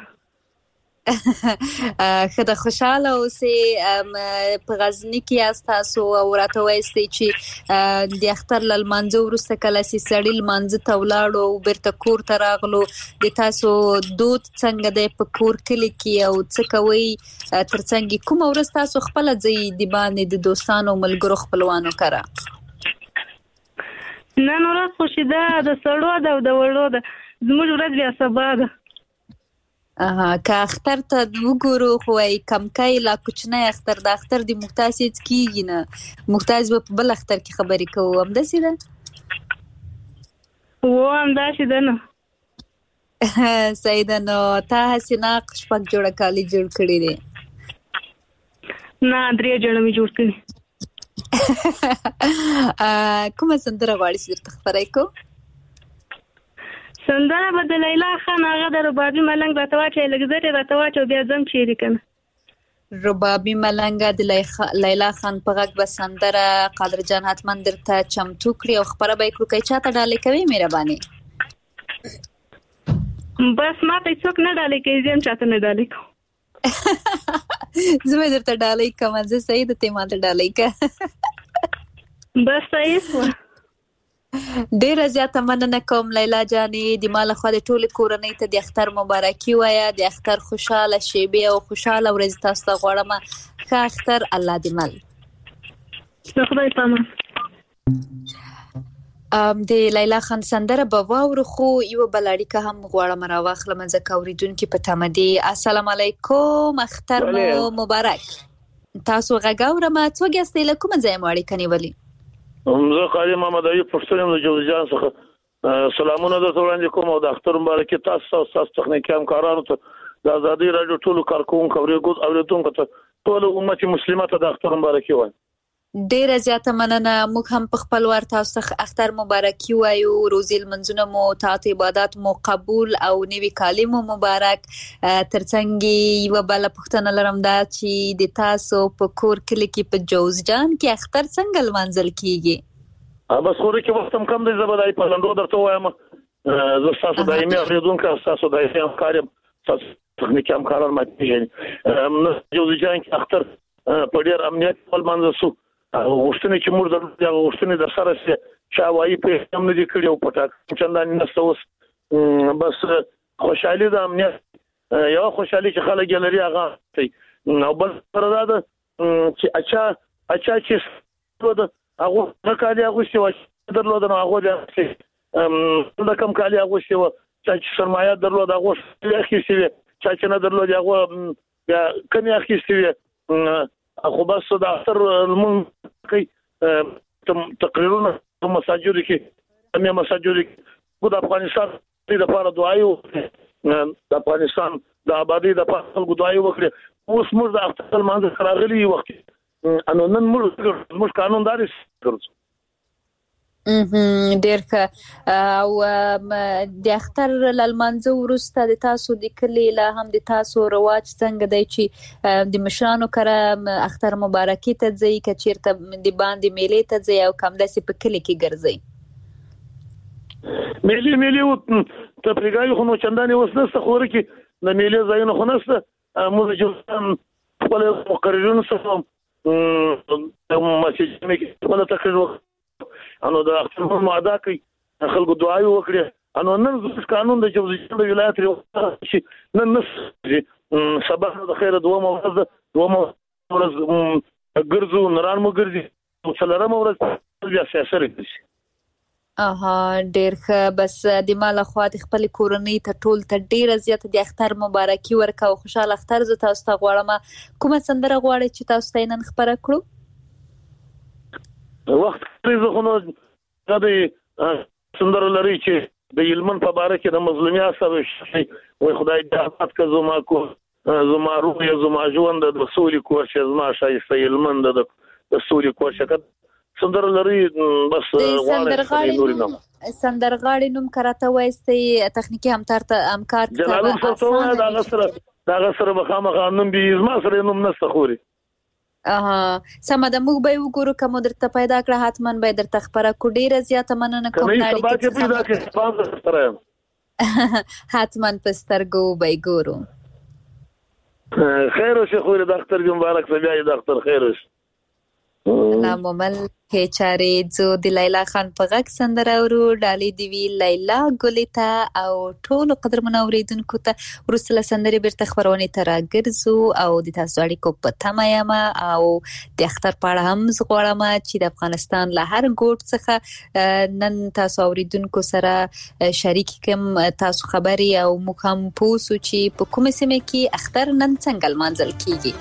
ښه ده خوشحاله اوسئ. په غزني کې یاست تاسو او راته وایستئ چې د اختر له لمانځه وروسته کله چې سړي لمانځه ته ولاړو او بیرته کور ته راغلو د تاسو دود څنګه دی په کور کلي کې او څه کوئ ترڅنګ کومه ورځ تاسو خپله ځئ د باندې د دوستانو ملګرو خپلوانو کره؟ نن ورځ خوشي ده د سړو ده او د وړو ده. زموږ ورځ بیا سبا ده. که اختر ته وګورو خو کمکای لا کوچنی اختر د اختر د محتاج کیږي نه محتاج به په بل اختر کې خبرې کوو. همداسې ده؟ همداسې ده نه. صحیح ده. نو تا هسې نه 6 جوړه کالي جوړ کړي دي؟ نه 3 جوړه مې جوړ کړي. کومه سندره غواړې چې درته خبرې کو؟ سندره به د لیلا خان هغه د ربابي ملنګ راته واچوي لږ زر یې راته واچو بیا ځم چیرې که نه. ربابي ملنګه د لیلا خان په غږ به سندره قادر جان حتما درته چمتو کړي او خبره به یې کړو. که یې چاته ډالۍ کوي مهرباني؟ بس ما ته څوک نه ډالۍ کوي زه هم چاته نه ډالۍ کوم. زه به درته ډالۍ کوم. زه صحیح ده ته ما ته ډالۍ که. بس صحیح شوه. ډیره زیاته مننه کوم لیلا جانې. د ما لخوا د ټولې کورنۍ ته د اختر مبارکي وایه. د اختر خوشحاله شیبې او خوشحاله ورځې تاسو ته غواړم. ښه اختر. الله دې مل. د خدای په امان. د لیلا خان سندره به واورو خو یو بل اړیکه هم غواړم راواخلم ځکه اوریدونکي په تمه دي. السلام علیکم. اختر مو مبارک. تاسو غږ اورم. څوک یاستئ؟ له کومه ځایه مو اړیکه نیولې؟ زه قاری محمد ایوب پښتون یم د جوزجان څخه. سلامونه درته وړاندې کوم او د اختر مبارکي تاسو او تاسو تخنیکي همکارانو ته د ازادي راډیو ټولو کارکوونکو اوریدونکو ته ټول امت مسلمه ته د اختر مبارکي وایم. ډیره زیاته مننه. موږ هم په خپل ور تاسو ته اختر مبارکي وایو. روزي لمنځونه مو طاعت عبادت مو قبول او نوي کال مو مبارک. ترڅنګ یو بل پښتنه لرم دا چې د تاسو په کور کلی کې په جوزجان کې اختر څنګه لمانځل کیږي؟ بس خو کې وخت هم کم دی. زه به دای په لندو درته وایم. زه تاسو دایمي اوریدونکو تاسو دایمي همکار یم. تاسو تخنیکي همکاران ما پیژنئ. جوزجان کې اختر په ډیر امنیت ولمانځل شو. غوښتنې چې موږ د غوښتنې د سره سي شاوایي په هم نه دي کړی او پټاک چندان نشته. اوس بس خوشحالي د امنیت یو خوشحالي چې خلک یې لري هغه او بل سره دا چې اچھا چې هغه کالي اغوستي و درلود نو هغه د کم کالي اغوستي و چې سرمایه درلود هغه اخیستي وي چې نه درلود هغه کمی اخیستي وي خو بس د اکثر المن کوي تقریرونه مساجد کې همي مساجد کې د افغانستان د لپاره دعایو د افغانستان د آبادی د لپاره خلکو دعایو وکړي اوس موږ د اختر منځ راغلي وخت انو نن موږ قانوندار ګرځو ډېر ښه او د اختر لمانځه وروسته د تاسو د کلي لا هم د تاسو رواج څنګه دی چې د مشرانو کره اختر مبارکي ته ځي که چیرته د باندې میلې ته ځي او کم داسې په کلي کې ګرځي میلې او تفریګای خو نو چندانې اوس نسته خو ورکې د میلې ځایونه خو نسته موږ جوړم خپل مقررینو سره مسجد کې خپل تقریر انو د اختر معاده کوي خلکو دعایو وکړي انو نن د قانون د جوړجوړ ولایت لري نن سبا د خیره دوه ورځ ګرځو نران مو ګرځي څلورم ورځ بیا سیاست کوي ډېر ښه بس د مال خو د خپل کورنۍ ته ټول ته ډیره زیاته د اختر مبارکي ورکا او خوشاله اختر زه تاسو ته غواړم کومه سندره غواړئ چې تاسو ته نن خبره کړو وخت زه خو نو د سندره لري چې د یلمن په باره کې د مظلومیت سره وي خدای دې عافیت کوي زما کو زما روح زما ژوند د سولې کوشش زما شایسته یلمن د سولې کوشش سندره لري بس سندرغاړي نوم کراته وایستي تخنیکی همکار جلال الله دا غسر مخامخ نوم به زما سره نوم نسته خوري سم د موږ به وګورو کوم درته پیدا کړه حتمان به درته خبره کو ډیره زیاته مننه کوم حتمان پسترګو به ګورو خیر او شخوري د اختر مبارک سبیا د اختر خیر ناممل کې چارې زو د لیلا خان په غږ سندره ورو ډالې دی وی لیلا ګلیتا او ټول قدر منوریدونکو ته ورسله سندره بیرته خبرونه تر راګرځو او د تاسو اړیکو په تمه یم او د اختر په اړه هم زغړم چې د افغانستان له هر ګوټ څخه نن تاسو اوریدونکو سره شریک کوم تاسو خبري او مخام پوسو چې په کومه سیمه کې اختر نن څنګه منځل کیږي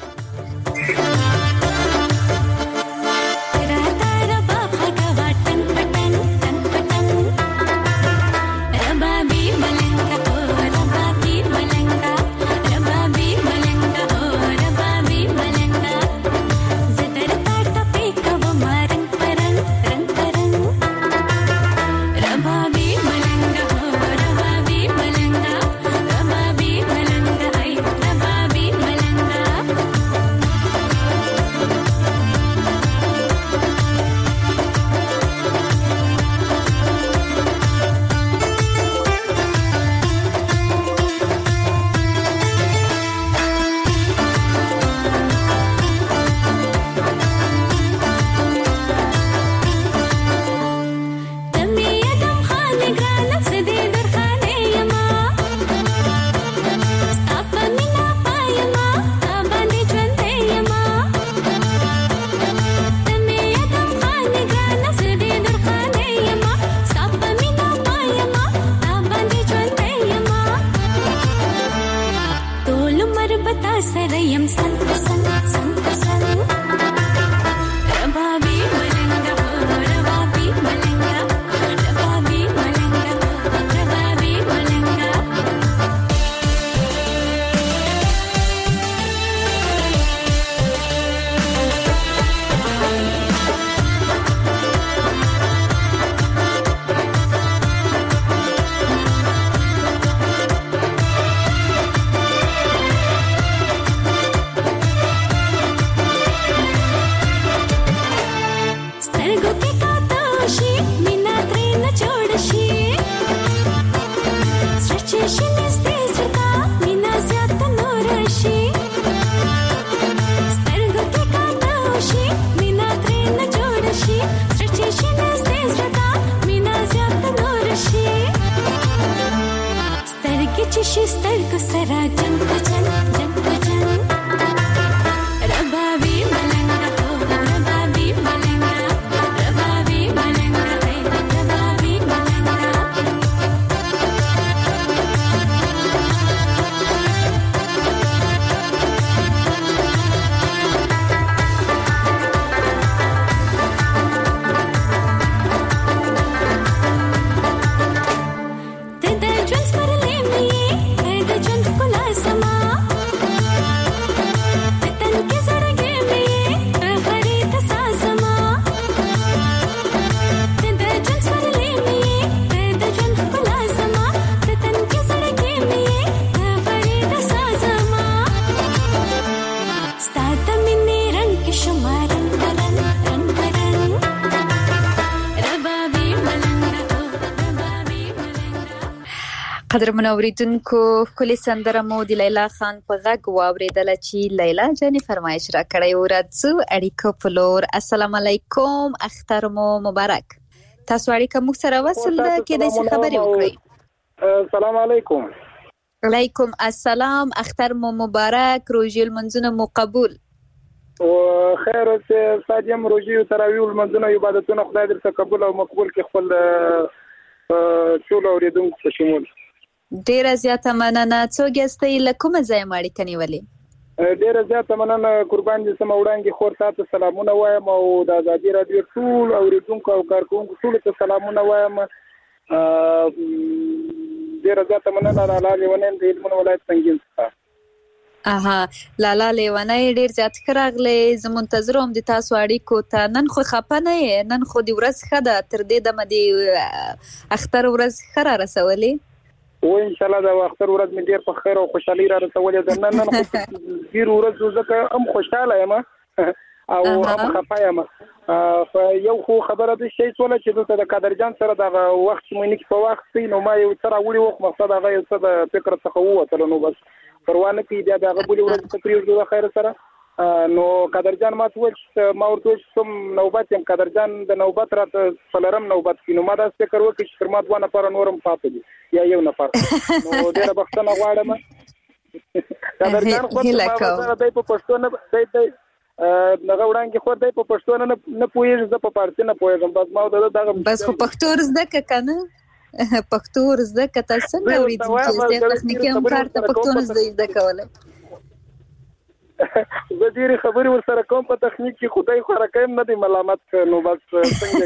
قدرمن اوریدونکو کلی سندره مو د لیلا خان په غږ واوریدله چې لیلا جانې فرمایش را کړی و. راځو اړیکو په لور. السلام علیکم، اختر مو مبارک. تاسو اړیکه موږ سره وصل کېدای شي خبرې وکړئ. السلام علیکم. علیکم السلام، اختر مو مبارک، روژې لمونځونه مو قبول. او خیر اوسه ساجم روژې تراویح لمونځونه عبادتونه خدای درته قبول او مقبول کړي خپل ټول اوریدونکو په شمول. ډیره زیاته مننه. څوک یاستئ، له کومه ځایه مو اړیکه نیولې؟ ډیره زیاته مننه. قربان دې سم وړاندې خور تاسو سلامونه وایم او د ازادي رادیو ټول اوریدونکو او کارکونکو ټول ته سلامونه وایم. ډیره زیاته مننه. لاله لیونی د هلمند ولایت سنگین څخه. لاله لیونی ډیر زیات ښه راغلی. زه منتظر وم د تاسو اړیکو ته. نن خو خفه نه یې؟ نن خو د ورځ ښه ده، تر دې دمه د اختر ورځ ښه را رسولې؟ و ان شاء الله د اختر ورځ مې ډیر په خیر او خوشحالي را رسولې ده. نن خو ډیر ورځ ځکه هم خوشاله یم او هم خفه یم. یو خو خبره ده شي څوله چې دلته د قادرجان سره د وخت مې نه په وخت نو ما یو څه راوړي وخت مقصد هغه یو څه د فکر څخه ووتل نو بس پروانه کې بیا د هغه بولي ورځ تقریر د خیر سره نو قادرجان ما ورته کوم نوبت یم قادرجان د نوبت راته فلرم نوبت کینو ما دا فکر وکړ چې تر ما 2 نفر نورم پاتې دي یا یو نفر نو ډیره بختنه غواړم. قادرجان خو دای په پښتو نه دای دغه وړاندې خو دای په پښتو نه پوهیږي، زه په فارسی نه پوهیږم. بس ما دغه بس خو پښتو زده کنه پښتو زده کته څنګه اوریدل چې تخنیکی هم کار ته پښتو نه زده کولای. زه ډیره خبرې ورسره کوم په تخنیک کې، خدای خو راکایم نه دی ملامت نو بس څنګه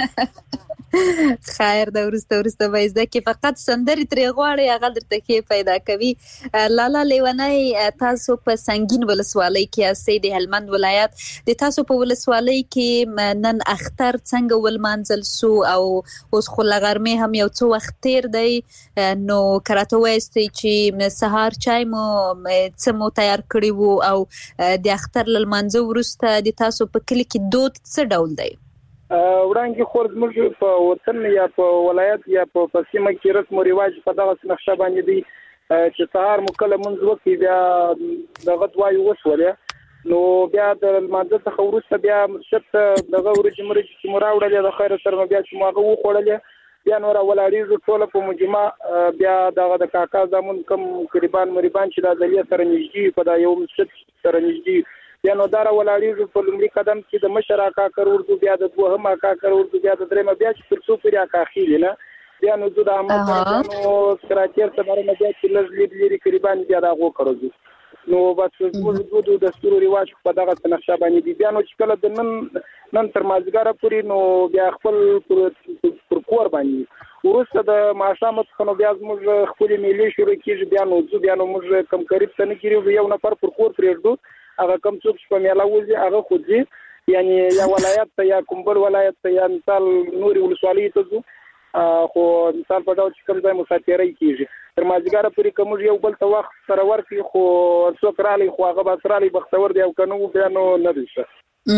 کېنه خیر دا ورسته وایزده کې فقط سندري ترې غواړي هغه درته کې پیدا کوي. لاله لیونی تاسو په سنگین ولسوالۍ کې یاستئ د هلمند ولایت. د تاسو په ولسوالۍ کې نن اختر څنګه ولمانځل سو او اوس خو لغرمې هم یو څو وخت تیر دی نو کراته وایستئ چې سهار چای مو څه مو تیار کړی وو او د اختر لمانځه وروسته د تاسو په کلی کې دود څه ډول دی؟ وړاندې خو زموږ په وطن یا په ولایت یا په سیمه کې رسم او رواج په دغه نقشه باندې دی چې سهار مکله منځ وکړي بیا دغه دوای وسولې نو بیا د لمانځه څخه وروسته بیا مرشد دغه ورجمرج چې مراوړل د خیر سره بیا چې ماغه وخوړل بیا نور ولاړیږي ټول په مجمع بیا دغه د کاکا زمون کم قریبان مریبان چې د دلیه سره نږدې په دا یو مسجد سره نږدې بیا نو دارا ولاړیږي په لومړي قدم چې د مشر اکا کروړو بیا د دوهم اکا کروړو بیا د درېمه بیا چې تر څو پورې اکا خېلی نه بیا نو د احمد نو سکراتیر سره نه بیا چې لږ لري قریبان بیا دا غو کړو نو بس موږ د دستور رواج په دغه نقشه باندې دی. بیا نو چې کله د نن تر مازګاره پورې نو بیا خپل پر کور باندې ورسته د ماشامت خنو بیا موږ خپل میلې شروع کیږي بیا نو موږ کم قریب څنګه کیږي یو نفر پر کور پرېږدو هغه کم څوک چې په میلا وځي هغه خوځي یعنی یا ولایت ته یا کومبل ولایت ته یا مثال نوري ولسوالۍ ته ځو خو مثال په ډول چې کوم ځای مسافرۍ کیږي تر مازګاره پورې کوم یو بل ته وخت سره ورکړي خو څوک رالی خو هغه بسرالي بختور دی او کنو بیا نو نه دی څه.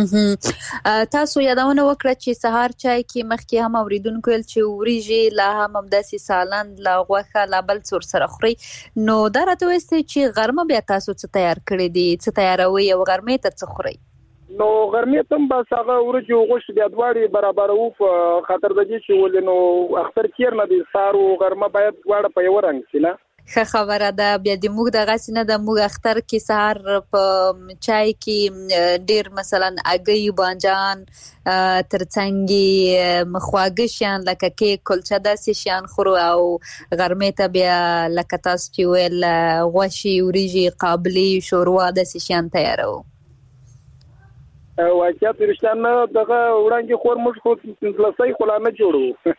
تاسو یادونه وکړه چې سهار چای کې مخکې هم اوریدونکو ول چې وریجې لا هم داسې سالند لا غوښه لا بل څور سره خوري نو دا راته وایي چې غرمه بیا تاسو څه تیار کړی دي څه تیاروي او غرمې ته څه خوري؟ نو غرمې ته بس هغه ورجو غوښه بیا دواړي برابر وو په خاطر د دې چې ول نو اختر کیر نه دي سارو غرمه باید دواړه په یو رنګ شي نه ښه خبره ده. بیا د موږ د غسینه د موږ اختر کې سهار په چای کې ډیر مثلا اګي بانجان ترڅنګي مخواږه شیان لکه کیک کلچه داسې شیان خورو او غرمې ته بیا لکه تاسو چې ویل غوښي وریجې قابلی شوروا داسې شیان تیارو. واقعیت رښتیا نه دغه وړاندې خور موږ خو لسای خو نه جوړو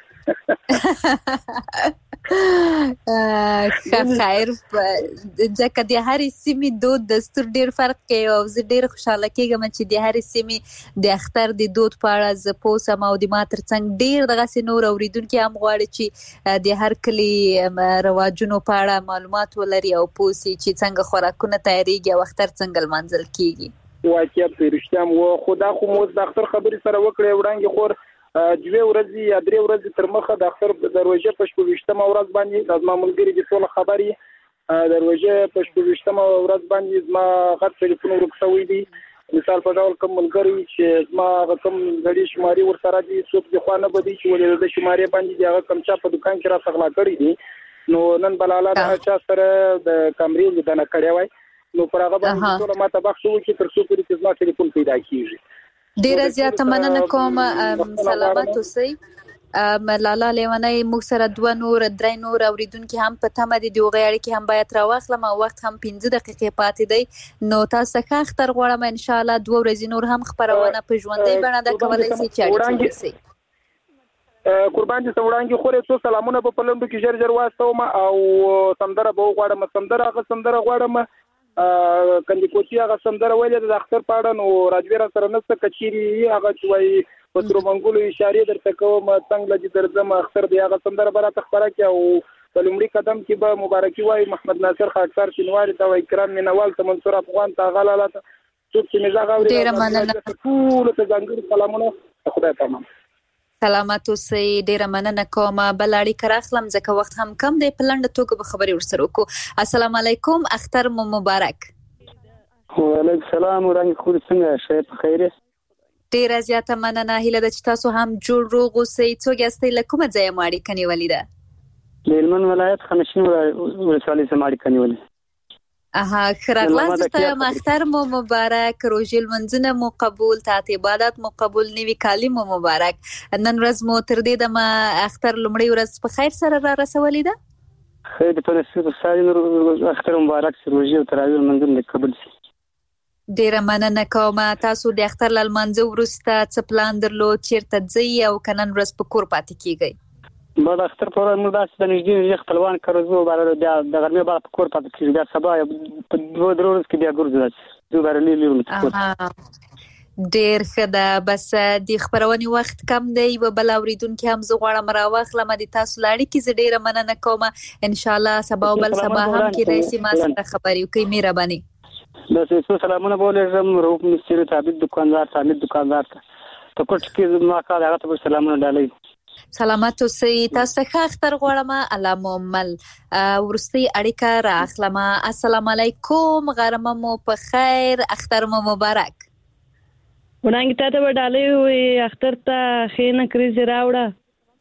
خیر ځکه د هرې سیمې دود دستور ډیر فرق کوي او زه ډیر خوشاله کېږم چې د هرې سیمې د اختر د دود په اړه زه پوه سم او د ما ترڅنګ ډیر دغسې نور اوریدونکي هم غواړي چې د هر کلي رواجونو په اړه معلومات ولري او پوه سي چې څنګه خوراکونه تیاریږي او اختر څنګه لمانځل کېږي. واقعیت رښتیا مو خدا خو مو د اختر خبرې سره وکړې وړاندې خور دوه ورځې یا درې ورځې تر مخه د اختر د روژې په 28مه ورځ باندې د ما ملګری د ټول خبري د روژې په 28مه ورځ باندې زما غټ ټلیفون ورکوي دي مثال په ډول کوم ملګری چې زما کوم غړي شماري ورسره دي څوک د خوانه بدی چې ولې د شماري باندې هغه کم چا په دکان کې را څغلا کړی دي نو نن بلاله د چا سره د کمرې لیدنه کړې وای نو پر هغه باندې ټول ماته بخښو چې تر څو پرې زما ټلیفون پیدا کیږي ډیره زیاته مننه کوم سلامات اوسئ لالا لیونی موږ سره 2 نور 3 نور اوریدونکو هم په تمه دي دوغه اړیکې هم باید راوخلم او وخت هم 15 دقیقې پاتې دی نو تاسو ښه اختر غواړم ان شاء الله 2 ورځې نور هم خبرونه په ژوندۍ بڼه د کولای شي چې اړیکې وسي قربان دي سوړانګي خورې څو سلامونه په پلندو کې جر واسطوم او سندره به غواړم سندره غواړم کندي کوچي هغه سندره ویلې د اختر پاړه نو راجویر سره نست کچيري هغه وای په تر منګولو اشاره درته کوم څنګه چې درځم اختر دی هغه سندره برات خبره کې او په لومړي قدم کې به مبارکي وای محمد ناصر خاکسار شینواری ته وای کرام مینوال ته منصور افغان ته غلاله ته څوک چې مزاغ اوري ډیر مننه ټول ته څنګه سلامونه خدای پامان سلامات اوسئ ډیره مننه کوم بل اړیکه راخلم ځکه وخت هم کم دی په لنډه توګه به خبرې ورسره وکړو السلام علیکم اختر مو مبارک وعلیکم السلام ورحمت الله څنګه شئ په خیر ډیره زیاته مننه هیله ده چې تاسو هم جوړ روغ اوسئ څوک یاستئ له کومه ځایه مو اړیکه نیولې ده هلمند ولایت خمشین ولسوالۍ څخه اړیکه نیولې خراغلاست ته اختر مو مبارک روژې لمونځونه مو قبول تعتیبات مو قبول نوي کالی مو مبارک نن ورځ مو تر دې د ما اختر لومړی ورځ په خیر سره را رسولې ده خیر په نصیب سالم اختر مبارک روژې او تراویح لمونځونه قبول شي ډیره مننه کوم تاسو د اختر لمانځه وروسته څه پلان درلود چیرته ځئ او کنن ورځ په کور پاتې کیږئ بعد اختر پر موږ داسې د نږدې خپلوان کارزو بار د غرمې بعد په کور پاتې کیږي بیا سبا په 2 ورځې کې بیا ګرځي زه بارلې لیرم ډیر ښه ده بس د خبرونې وخت کم دی و بل اوریدونکو هم زه غواړم راوخلم د تاسو لاړې کې ډیره مننه کوم ان شاء الله سبا او بل سبا هم کې رئیس ما سره خبرې وکړي مهرباني بس څه سلامونه بولم روح مستری ثابت دکاندار ته په کوټ کې ما کار هغه ته سلامونه ډالۍ سلامات اوسئ تاسو ښه اختر غواړم الله مومل ورستي اړیکه راخلم السلام علیکم غرمه مو په خیر اختر مو مبارک ونانګ ته ته ډالۍ وي اختر ته خینه کریزي راوړه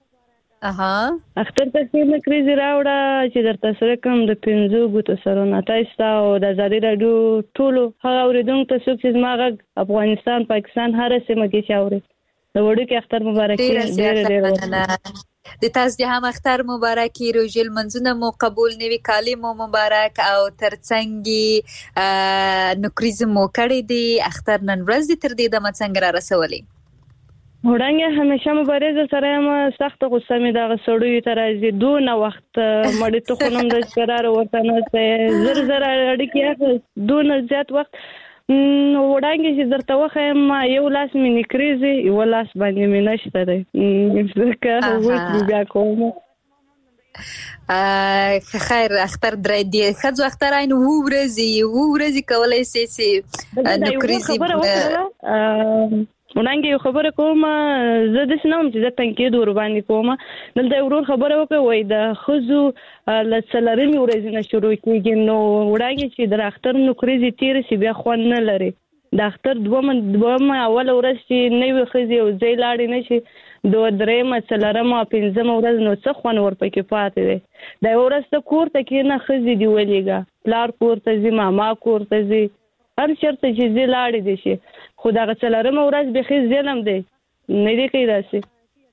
اختر ته خینه کریزي راوړه چې درته سره کوم د 15 غوتو سره نه تاسو او د ازادي رادیو ټولو هغه اوریدونکو ته چې ما غږ افغانستان پاکستان هر سیمه کې چاوري د وړو کې اختر مبارک ډېر د تاسو د هم اختر مبارک روژې لمونځونه مو قبول نوي کالی مو مبارک او ترڅنګ نوکریز مو کړی دی اختر نن ورځ تر دې د څنګه را رسولې وړاندې همیشه مبارزه سره ما سخت غوسه مې دا غسړوي تر ازي دونه وخت مړی ته خونم د قرار ورته نه زر اړیکې دونه زیات وخت وړاندې چې درته وخایم یو لاس مې نکریزي یو لاس باندې مې نشته دی ځکه وایي بیا کوم خیر اختر درې دی خځو اختر عین ورځي کولای سي نکریزي ونانګي خبره کوم زه د سنوم چې د تنکي دور باندې کوم دلته ورور خبره وکړه وای د خزو لڅلرمي ورځې نه شروع کیږي نو وړاندې چې د اختر نوکریزي تیر سی بیا خوان نه لري د اختر دوه اول ورځ چې نوې خزي او ځای لاړې نشي دوه درېمه څلورمه پنځمه ورځ نو څه خوان ورپکې پاتې دی د ورځ ته کور ته کې نه خزي دی ولېګا پلار کور ته زی ماما کور ته زی هر چرته چې زی لاړې دي شي خو دا څلورمه ورځ به خې ظلم دی نه دی کوي راسي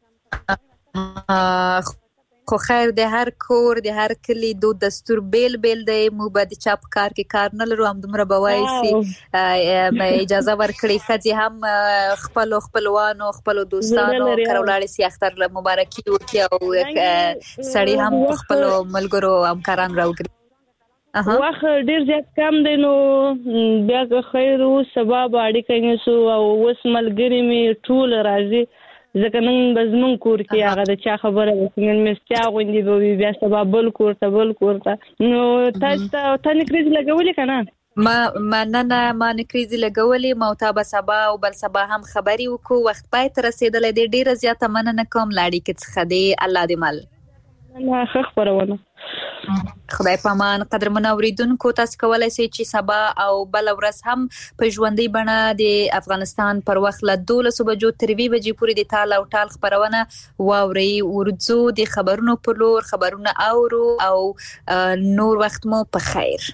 خو خیر د هر کور د هر کلی دو دستور بیل دی مو به د چاپ کار کې کار نه لرو هم دومره بوای سي اجازه ورکړي خځې هم خپلوانو خپل دوستانو کرولاړي سي اختر مبارکي وکړي او سړی هم خپل ملګرو همکاران راوګري وخت ډیر زیات کم دی نو بیا که خیر او سبب اړیکه نیسو او وس ملګری می ټول راځي ځکه نن بزمن کور کې هغه د چا خبره وکړم مستیا غوندي به بیا سبب بل کور ته نو تاسو ته نکریز لګولې کنه مننه ما نکریزي لګولې ما تا به سبا او بل سبا هم خبري وکړو وخت پای تر رسیدلې دی ډیره زیاته مننه کوم لاړې کې څخه دی الله دې مل نه خبرونه خدای پامان قدرمن اوریدونکو تاسو کولای شئ چې سبا او بل ورځ هم په ژوندۍ بڼه د افغانستان پر وخت له 12 بجو تر 2 بجې پورې د تال او ټال خبرونه واوري ورځو د خبرونو په لور خبرونه اورو او نور وخت مو په خیر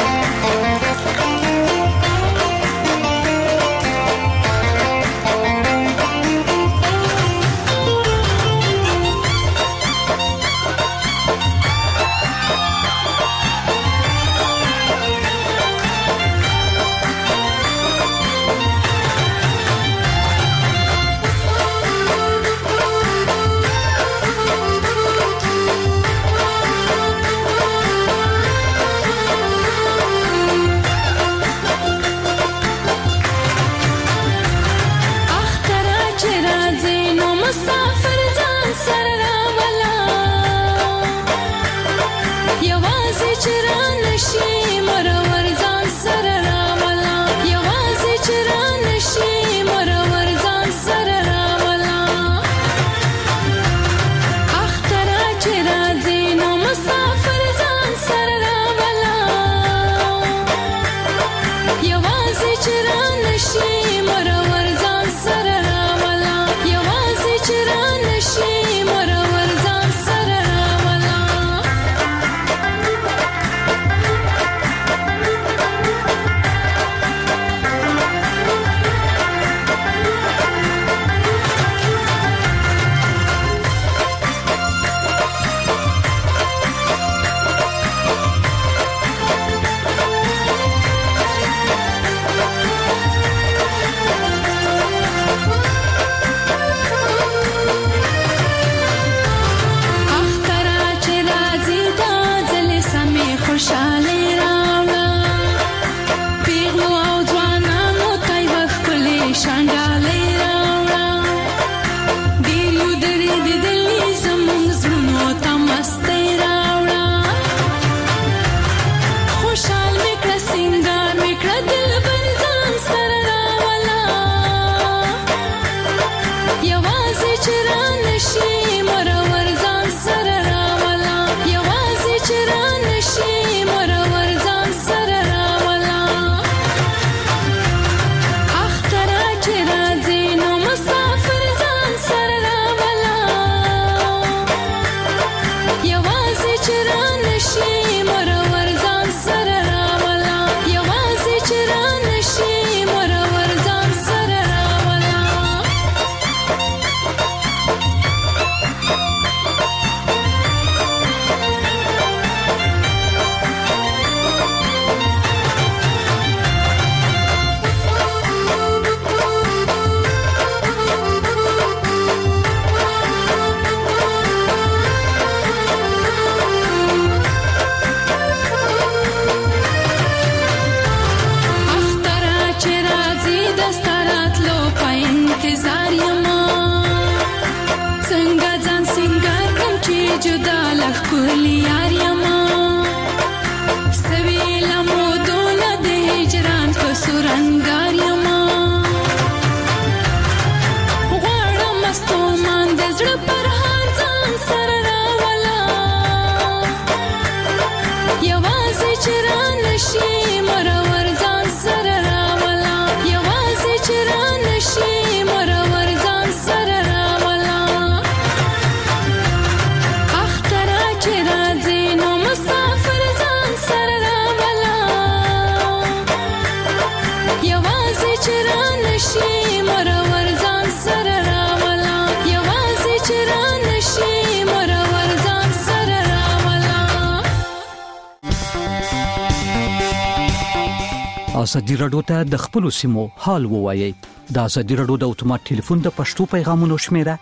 ازادي راډیو ته د خپل سیمو حال ووایي د ازادي راډیو د اتومات ټلیفون د پښتو پیغامونو شمیره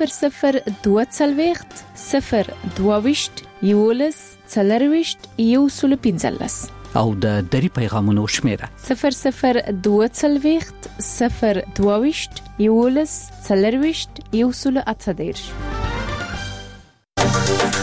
0022 022 یولس څلرويشت یو سل پنځلس او د دری پیغامونو شمیره 0022 022 یولس څلرويشت یو سل اته